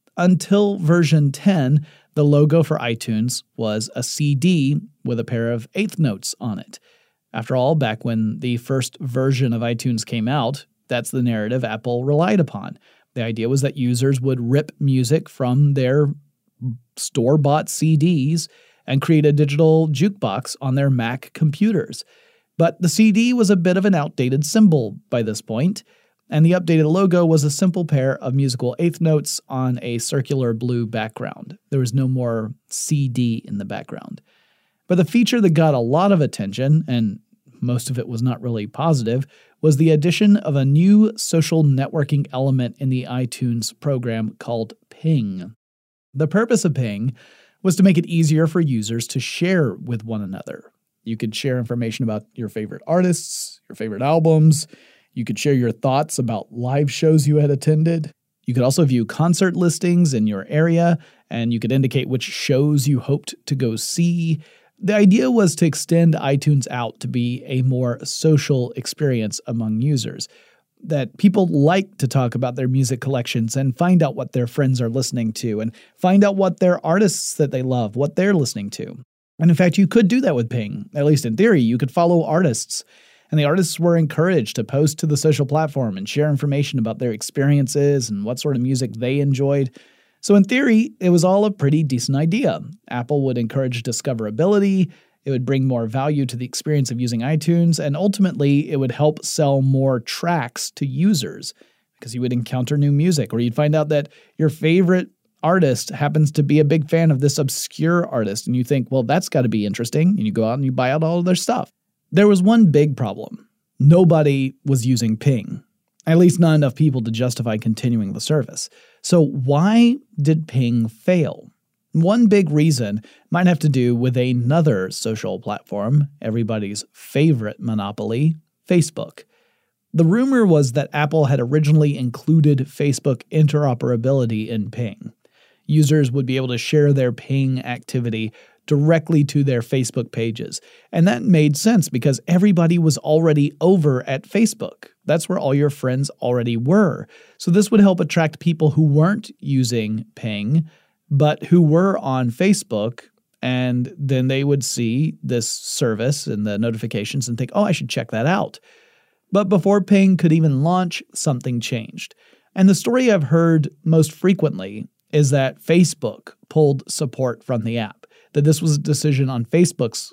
Until version ten, the logo for iTunes was a C D with a pair of eighth notes on it. After all, back when the first version of iTunes came out, that's the narrative Apple relied upon. The idea was that users would rip music from their store-bought C Ds and create a digital jukebox on their Mac computers. But the C D was a bit of an outdated symbol by this point, and the updated logo was a simple pair of musical eighth notes on a circular blue background. There was no more C D in the background. But the feature that got a lot of attention, and most of it was not really positive, was the addition of a new social networking element in the iTunes program called Ping. The purpose of Ping was to make it easier for users to share with one another. You could share information about your favorite artists, your favorite albums. You could share your thoughts about live shows you had attended. You could also view concert listings in your area, and you could indicate which shows you hoped to go see. The idea was to extend iTunes out to be a more social experience among users, that people like to talk about their music collections and find out what their friends are listening to and find out what their artists that they love, what they're listening to. And in fact, you could do that with Ping. At least in theory, you could follow artists. And the artists were encouraged to post to the social platform and share information about their experiences and what sort of music they enjoyed. So in theory, it was all a pretty decent idea. Apple would encourage discoverability, it would bring more value to the experience of using iTunes, and ultimately it would help sell more tracks to users because you would encounter new music, or you'd find out that your favorite artist happens to be a big fan of this obscure artist, and you think, well, that's got to be interesting, and you go out and you buy out all of their stuff. There was one big problem. Nobody was using Ping. At least not enough people to justify continuing the service. So why did Ping fail? One big reason might have to do with another social platform, everybody's favorite monopoly, Facebook. The rumor was that Apple had originally included Facebook interoperability in Ping. Users would be able to share their Ping activity directly to their Facebook pages. And that made sense because everybody was already over at Facebook. That's where all your friends already were. So this would help attract people who weren't using Ping, but who were on Facebook, and then they would see this service and the notifications and think, oh, I should check that out. But before Ping could even launch, something changed. And the story I've heard most frequently is that Facebook pulled support from the app, that this was a decision on Facebook's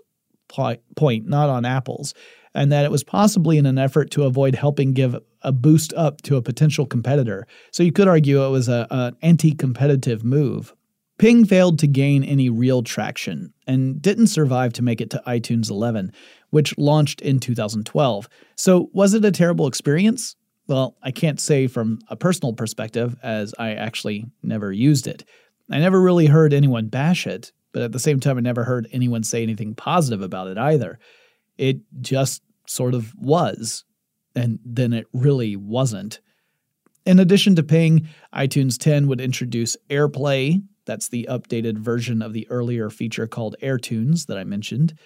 point, not on Apple's, and that it was possibly in an effort to avoid helping give a boost up to a potential competitor. So you could argue it was a, an anti-competitive move. Ping failed to gain any real traction and didn't survive to make it to iTunes eleven, which launched in two thousand twelve. So was it a terrible experience? Well, I can't say from a personal perspective, as I actually never used it. I never really heard anyone bash it, but at the same time, I never heard anyone say anything positive about it either. It just sort of was, and then it really wasn't. In addition to Ping, iTunes ten would introduce AirPlay. That's the updated version of the earlier feature called AirTunes that I mentioned.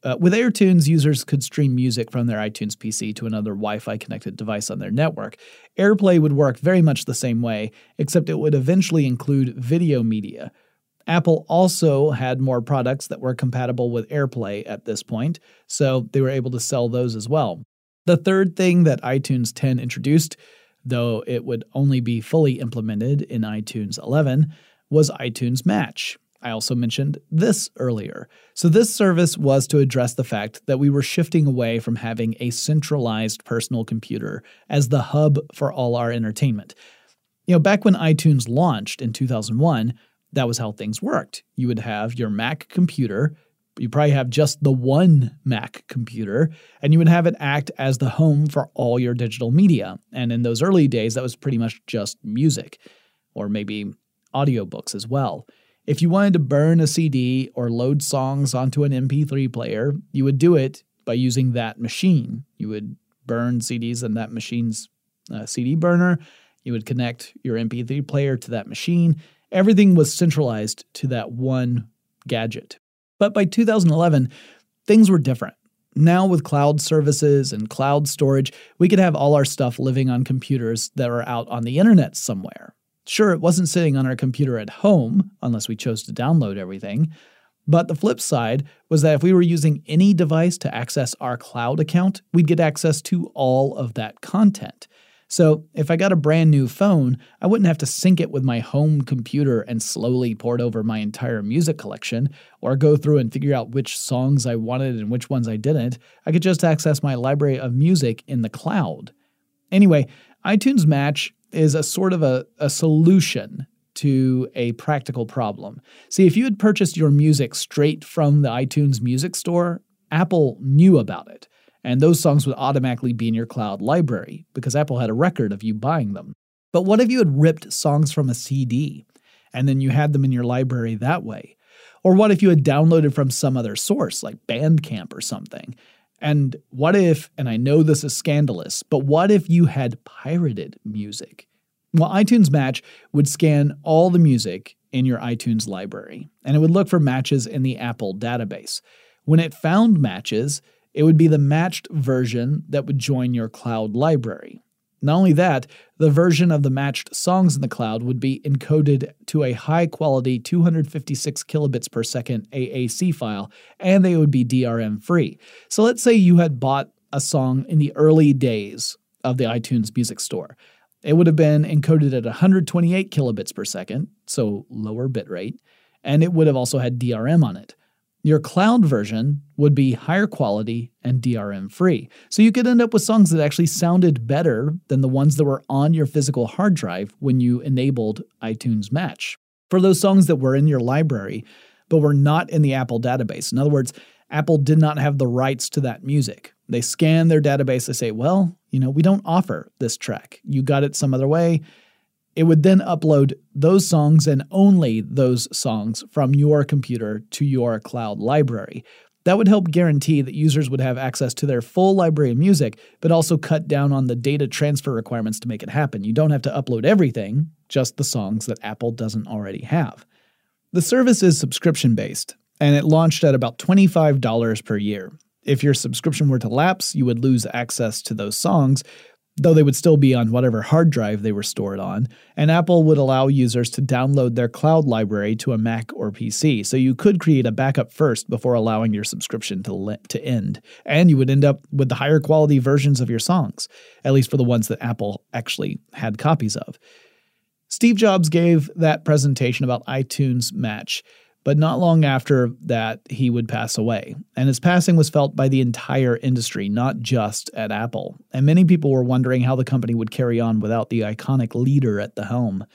Uh, with AirTunes, users could stream music from their iTunes P C to another Wi-Fi connected device on their network. AirPlay would work very much the same way, except it would eventually include video media. Apple also had more products that were compatible with AirPlay at this point, so they were able to sell those as well. The third thing that iTunes ten introduced, though it would only be fully implemented in iTunes eleven, was iTunes Match. I also mentioned this earlier. So this service was to address the fact that we were shifting away from having a centralized personal computer as the hub for all our entertainment. You know, back when iTunes launched in two thousand one, that was how things worked. You would have your Mac computer, you probably have just the one Mac computer, and you would have it act as the home for all your digital media. And in those early days, that was pretty much just music, or maybe audiobooks as well. If you wanted to burn a C D or load songs onto an M P three player, you would do it by using that machine. You would burn C Ds in that machine's uh, C D burner. You would connect your M P three player to that machine. Everything was centralized to that one gadget. But by two thousand eleven, things were different. Now with cloud services and cloud storage, we could have all our stuff living on computers that are out on the internet somewhere. Sure, it wasn't sitting on our computer at home, unless we chose to download everything. But the flip side was that if we were using any device to access our cloud account, we'd get access to all of that content. So if I got a brand new phone, I wouldn't have to sync it with my home computer and slowly port over my entire music collection, or go through and figure out which songs I wanted and which ones I didn't. I could just access my library of music in the cloud. Anyway, iTunes Match is a sort of a, a solution to a practical problem. See, if you had purchased your music straight from the iTunes Music Store, Apple knew about it, and those songs would automatically be in your cloud library because Apple had a record of you buying them. But what if you had ripped songs from a C D, and then you had them in your library that way? Or what if you had downloaded from some other source, like Bandcamp or something? And what if, and I know this is scandalous, but what if you had pirated music? Well, iTunes Match would scan all the music in your iTunes library, and it would look for matches in the Apple database. When it found matches, it would be the matched version that would join your cloud library. Not only that, the version of the matched songs in the cloud would be encoded to a high-quality two hundred fifty-six kilobits per second A A C file, and they would be D R M-free. So let's say you had bought a song in the early days of the iTunes Music Store. It would have been encoded at one hundred twenty-eight kilobits per second, so lower bitrate, and it would have also had D R M on it. Your cloud version would be higher quality and D R M-free, so you could end up with songs that actually sounded better than the ones that were on your physical hard drive when you enabled iTunes Match. For those songs that were in your library, but were not in the Apple database, in other words, Apple did not have the rights to that music. They scan their database, they say, well, you know, we don't offer this track. You got it some other way. It would then upload those songs and only those songs from your computer to your cloud library. That would help guarantee that users would have access to their full library of music, but also cut down on the data transfer requirements to make it happen. You don't have to upload everything, just the songs that Apple doesn't already have. The service is subscription-based, and it launched at about twenty-five dollars per year. If your subscription were to lapse, you would lose access to those songs, though they would still be on whatever hard drive they were stored on, and Apple would allow users to download their cloud library to a Mac or P C, so you could create a backup first before allowing your subscription to, le- to end, and you would end up with the higher quality versions of your songs, at least for the ones that Apple actually had copies of. Steve Jobs gave that presentation about iTunes Match, but not long after that, he would pass away. And his passing was felt by the entire industry, not just at Apple. And many people were wondering how the company would carry on without the iconic leader at the helm.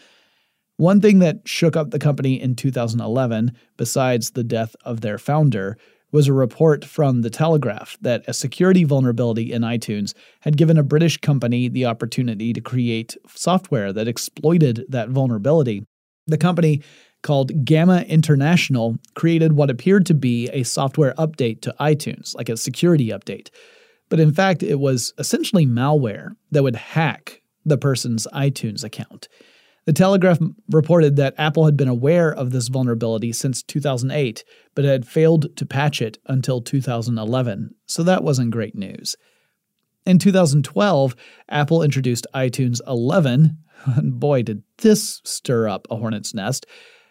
One thing that shook up the company in two thousand eleven, besides the death of their founder, was a report from The Telegraph that a security vulnerability in iTunes had given a British company the opportunity to create software that exploited that vulnerability. The company, called Gamma International, created what appeared to be a software update to iTunes, like a security update. But in fact, it was essentially malware that would hack the person's iTunes account. The Telegraph reported that Apple had been aware of this vulnerability since two thousand eight, but had failed to patch it until two thousand eleven, so that wasn't great news. In two thousand twelve, Apple introduced iTunes eleven, and boy did this stir up a hornet's nest.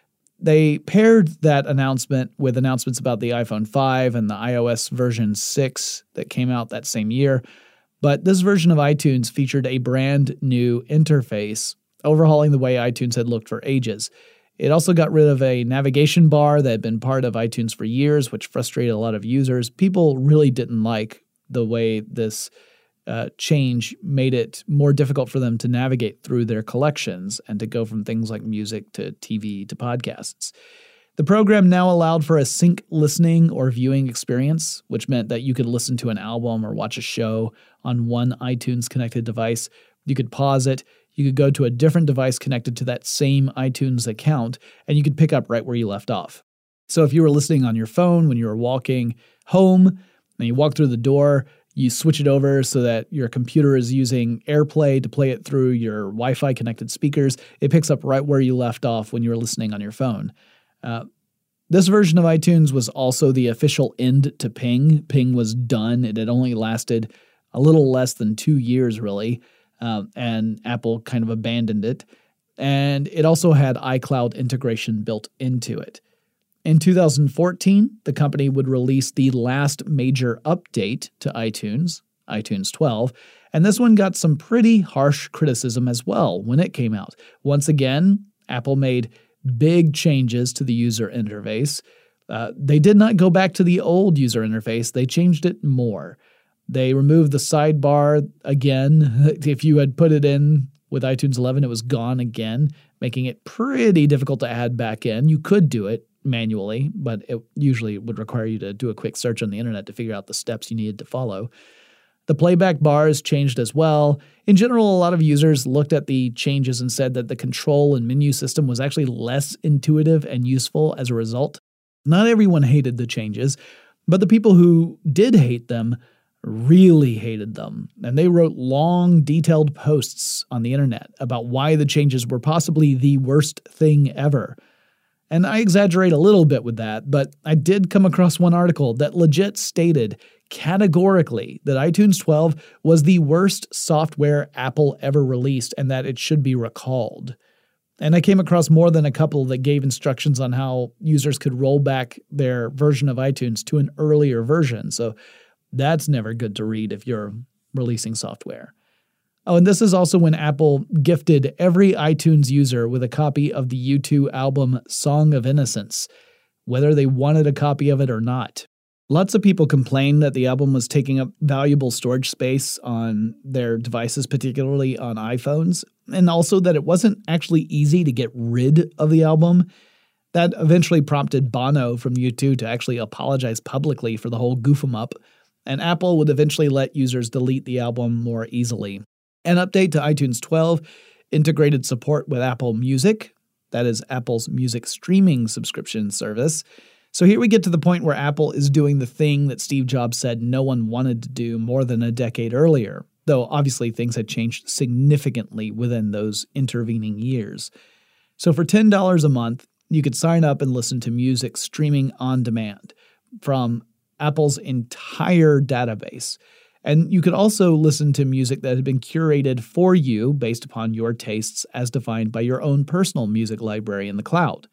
They paired that announcement with announcements about the iPhone five and the iOS version six that came out that same year, but this version of iTunes featured a brand new interface, overhauling the way iTunes had looked for ages. It also got rid of a navigation bar that had been part of iTunes for years, which frustrated a lot of users. People really didn't like the way this uh, change made it more difficult for them to navigate through their collections and to go from things like music to T V to podcasts. The program now allowed for a sync listening or viewing experience, which meant that you could listen to an album or watch a show on one iTunes-connected device. You could pause it. You could go to a different device connected to that same iTunes account, and you could pick up right where you left off. So if you were listening on your phone when you were walking home, and you walk through the door, you switch it over so that your computer is using AirPlay to play it through your Wi-Fi connected speakers. It picks up right where you left off when you were listening on your phone. Uh, this version of iTunes was also the official end to Ping. Ping was done. It had only lasted a little less than two years, really. Uh, and Apple kind of abandoned it. And it also had iCloud integration built into it. In two thousand fourteen, the company would release the last major update to iTunes, iTunes twelve, and this one got some pretty harsh criticism as well when it came out. Once again, Apple made big changes to the user interface. Uh, they did not go back to the old user interface. They changed it more. They removed the sidebar again. If you had put it in with iTunes eleven, it was gone again, making it pretty difficult to add back in. You could do it manually, but it usually would require you to do a quick search on the internet to figure out the steps you needed to follow. The playback bars changed as well. In general, a lot of users looked at the changes and said that the control and menu system was actually less intuitive and useful as a result. Not everyone hated the changes, but the people who did hate them really hated them, and they wrote long, detailed posts on the internet about why the changes were possibly the worst thing ever. And I exaggerate a little bit with that, but I did come across one article that legit stated categorically that iTunes twelve was the worst software Apple ever released and that it should be recalled. And I came across more than a couple that gave instructions on how users could roll back their version of iTunes to an earlier version, so that's never good to read if you're releasing software. Oh, and this is also when Apple gifted every iTunes user with a copy of the U two album Song of Innocence, whether they wanted a copy of it or not. Lots of people complained that the album was taking up valuable storage space on their devices, particularly on iPhones, and also that it wasn't actually easy to get rid of the album. That eventually prompted Bono from U two to actually apologize publicly for the whole goof 'em up, and Apple would eventually let users delete the album more easily. An update to iTunes twelve integrated support with Apple Music, that is Apple's music streaming subscription service. So here we get to the point where Apple is doing the thing that Steve Jobs said no one wanted to do more than a decade earlier, though obviously things had changed significantly within those intervening years. So for ten dollars a month, you could sign up and listen to music streaming on demand from Apple's entire database. And you could also listen to music that had been curated for you based upon your tastes as defined by your own personal music library in the cloud.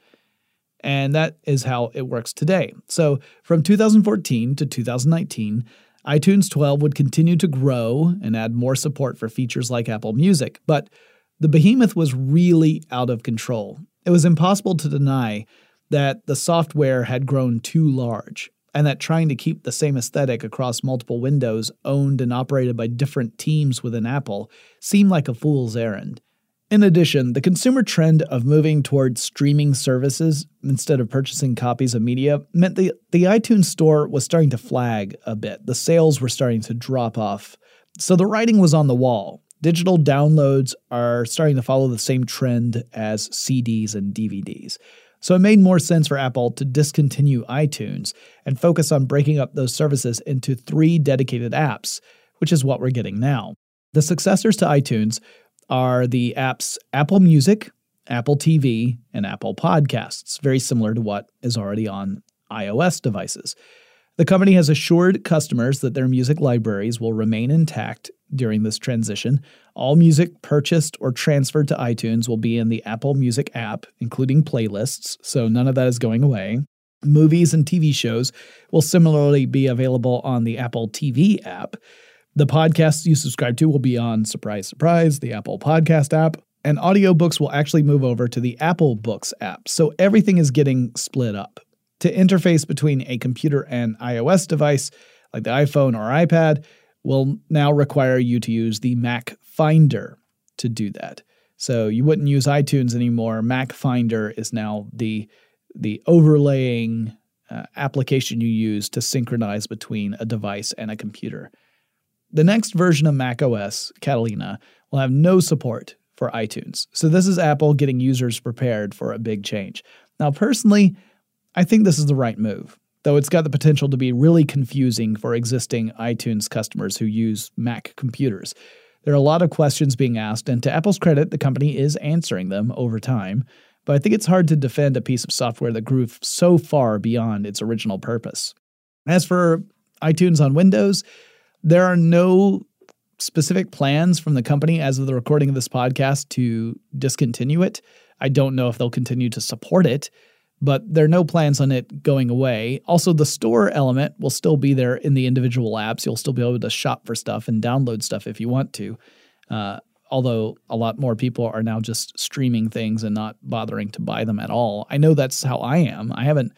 And that is how it works today. So from two thousand fourteen to two thousand nineteen, iTunes twelve would continue to grow and add more support for features like Apple Music. But the behemoth was really out of control. It was impossible to deny that the software had grown too large, and that trying to keep the same aesthetic across multiple windows owned and operated by different teams within Apple seemed like a fool's errand. In addition, the consumer trend of moving towards streaming services instead of purchasing copies of media meant the, the iTunes store was starting to flag a bit. The sales were starting to drop off. So the writing was on the wall. Digital downloads are starting to follow the same trend as C Ds and D V Ds. So it made more sense for Apple to discontinue iTunes and focus on breaking up those services into three dedicated apps, which is what we're getting now. The successors to iTunes are the apps Apple Music, Apple T V, and Apple Podcasts, very similar to what is already on iOS devices. The company has assured customers that their music libraries will remain intact during this transition. All music purchased or transferred to iTunes will be in the Apple Music app, including playlists, so none of that is going away. Movies and T V shows will similarly be available on the Apple T V app. The podcasts you subscribe to will be on, surprise, surprise, the Apple Podcast app. And audiobooks will actually move over to the Apple Books app. So everything is getting split up. To interface between a computer and iOS device, like the iPhone or iPad, will now require you to use the Mac Finder to do that. So you wouldn't use iTunes anymore. Mac Finder is now the, the overlaying uh, application you use to synchronize between a device and a computer. The next version of macOS, Catalina, will have no support for iTunes. So this is Apple getting users prepared for a big change. Now, personally, I think this is the right move, though it's got the potential to be really confusing for existing iTunes customers who use Mac computers. There are a lot of questions being asked, and to Apple's credit, the company is answering them over time, but I think it's hard to defend a piece of software that grew so far beyond its original purpose. As for iTunes on Windows, there are no specific plans from the company as of the recording of this podcast to discontinue it. I don't know if they'll continue to support it, but there are no plans on it going away. Also, the store element will still be there in the individual apps. You'll still be able to shop for stuff and download stuff if you want to, uh, although a lot more people are now just streaming things and not bothering to buy them at all. I know that's how I am. I haven't,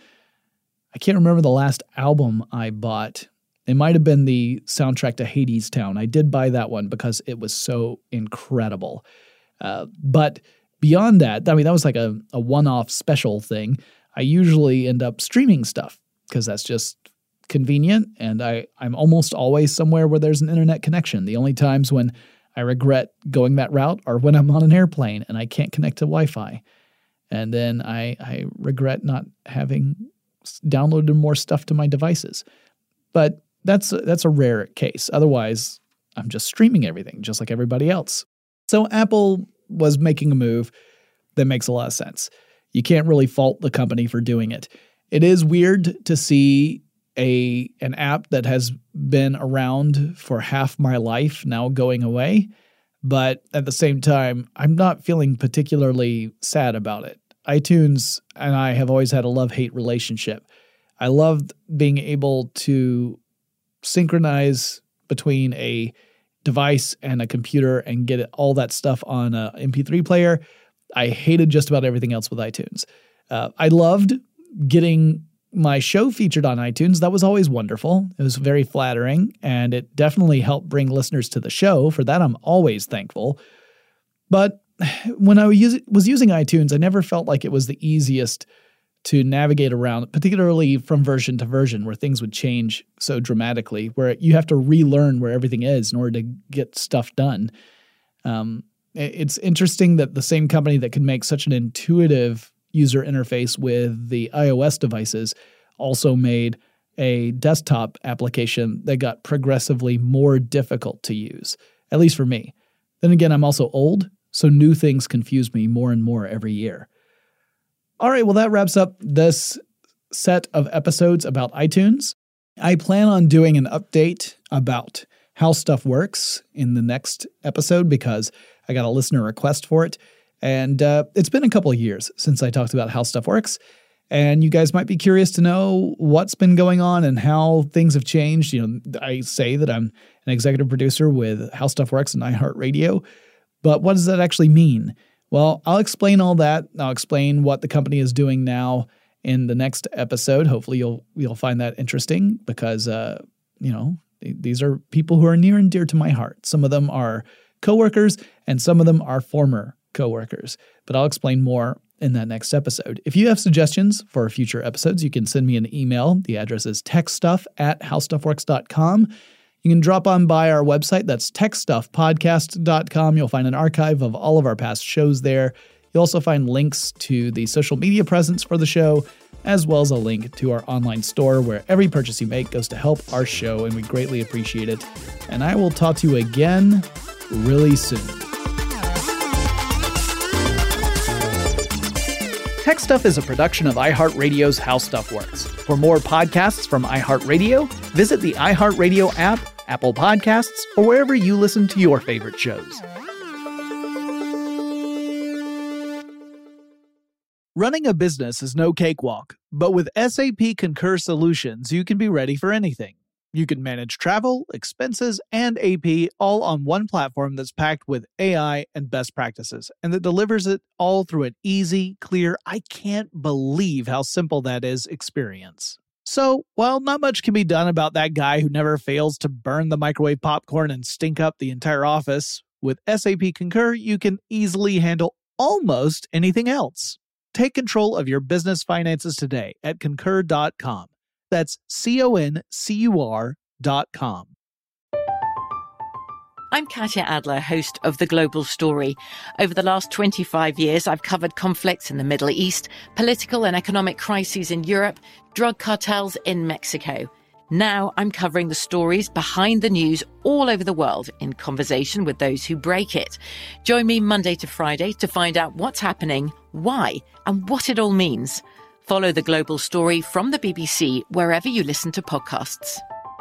I can't remember the last album I bought. It might have been the soundtrack to Hadestown. I did buy that one because it was so incredible. Uh, but beyond that, I mean, that was like a, a one-off special thing. I usually end up streaming stuff because that's just convenient, and I, I'm almost always somewhere where there's an internet connection. The only times when I regret going that route are when I'm on an airplane and I can't connect to Wi-Fi. And then I, I regret not having downloaded more stuff to my devices. But that's, that's a rare case. Otherwise, I'm just streaming everything, just like everybody else. So Apple was making a move that makes a lot of sense. You can't really fault the company for doing it. It is weird to see a an app that has been around for half my life now going away, but at the same time, I'm not feeling particularly sad about it. iTunes and I have always had a love-hate relationship. I loved being able to synchronize between a device and a computer and get all that stuff on a M P three player. I hated just about everything else with iTunes. Uh, I loved getting my show featured on iTunes. That was always wonderful. It was very flattering, and it definitely helped bring listeners to the show. For that, I'm always thankful. But when I was using iTunes, I never felt like it was the easiest to navigate around, particularly from version to version where things would change so dramatically, where you have to relearn where everything is in order to get stuff done. Um, it's interesting that the same company that can make such an intuitive user interface with the iOS devices also made a desktop application that got progressively more difficult to use, at least for me. Then again, I'm also old, so new things confuse me more and more every year. All right, well, that wraps up this set of episodes about iTunes. I plan on doing an update about how stuff works in the next episode because I got a listener request for it. And uh, it's been a couple of years since I talked about how stuff works. And you guys might be curious to know what's been going on and how things have changed. You know, I say that I'm an executive producer with How Stuff Works and iHeartRadio, but what does that actually mean? Well, I'll explain all that. I'll explain what the company is doing now in the next episode. Hopefully you'll you'll find that interesting because, uh, you know, these are people who are near and dear to my heart. Some of them are coworkers and some of them are former coworkers. But I'll explain more in that next episode. If you have suggestions for future episodes, you can send me an email. The address is techstuff at howstuffworks dot com. You can drop on by our website. That's tech stuff podcast dot com. You'll find an archive of all of our past shows there. You'll also find links to the social media presence for the show, as well as a link to our online store where every purchase you make goes to help our show, and we greatly appreciate it. And I will talk to you again really soon. Tech Stuff is a production of iHeartRadio's How Stuff Works. For more podcasts from iHeartRadio, visit the iHeartRadio app, Apple Podcasts, or wherever you listen to your favorite shows. Running a business is no cakewalk, but with S A P Concur Solutions, you can be ready for anything. You can manage travel, expenses, and A P all on one platform that's packed with A I and best practices, and that delivers it all through an easy, clear, I can't believe how simple that is experience. So, while not much can be done about that guy who never fails to burn the microwave popcorn and stink up the entire office, with S A P Concur, you can easily handle almost anything else. Take control of your business finances today at concur dot com. That's C O N C U R dot com. I'm Katya Adler, host of The Global Story. Over the last twenty-five years, I've covered conflicts in the Middle East, political and economic crises in Europe, drug cartels in Mexico. Now I'm covering the stories behind the news all over the world in conversation with those who break it. Join me Monday to Friday to find out what's happening, why, and what it all means. Follow The Global Story from the B B C wherever you listen to podcasts.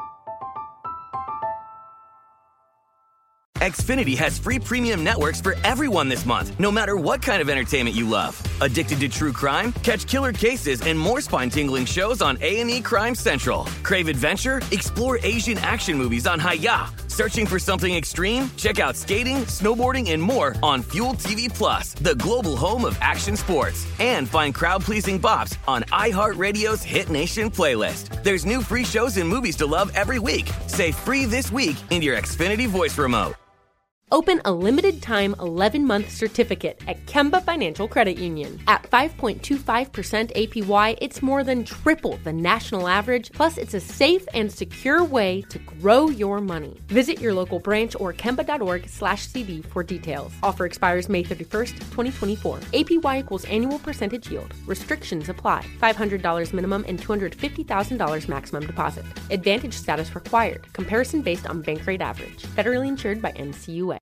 Xfinity has free premium networks for everyone this month, no matter what kind of entertainment you love. Addicted to true crime? Catch killer cases and more spine-tingling shows on A and E Crime Central. Crave adventure? Explore Asian action movies on Hi-Ya. Searching for something extreme? Check out skating, snowboarding, and more on Fuel T V Plus, the global home of action sports. And find crowd-pleasing bops on iHeartRadio's Hit Nation playlist. There's new free shows and movies to love every week. Say free this week in your Xfinity voice remote. Open a limited-time eleven-month certificate at Kemba Financial Credit Union. At five point two five percent A P Y, it's more than triple the national average, plus it's a safe and secure way to grow your money. Visit your local branch or kemba.org slash CD for details. Offer expires May thirty-first, twenty twenty-four. A P Y equals annual percentage yield. Restrictions apply. five hundred dollars minimum and two hundred fifty thousand dollars maximum deposit. Advantage status required. Comparison based on bank rate average. Federally insured by N C U A.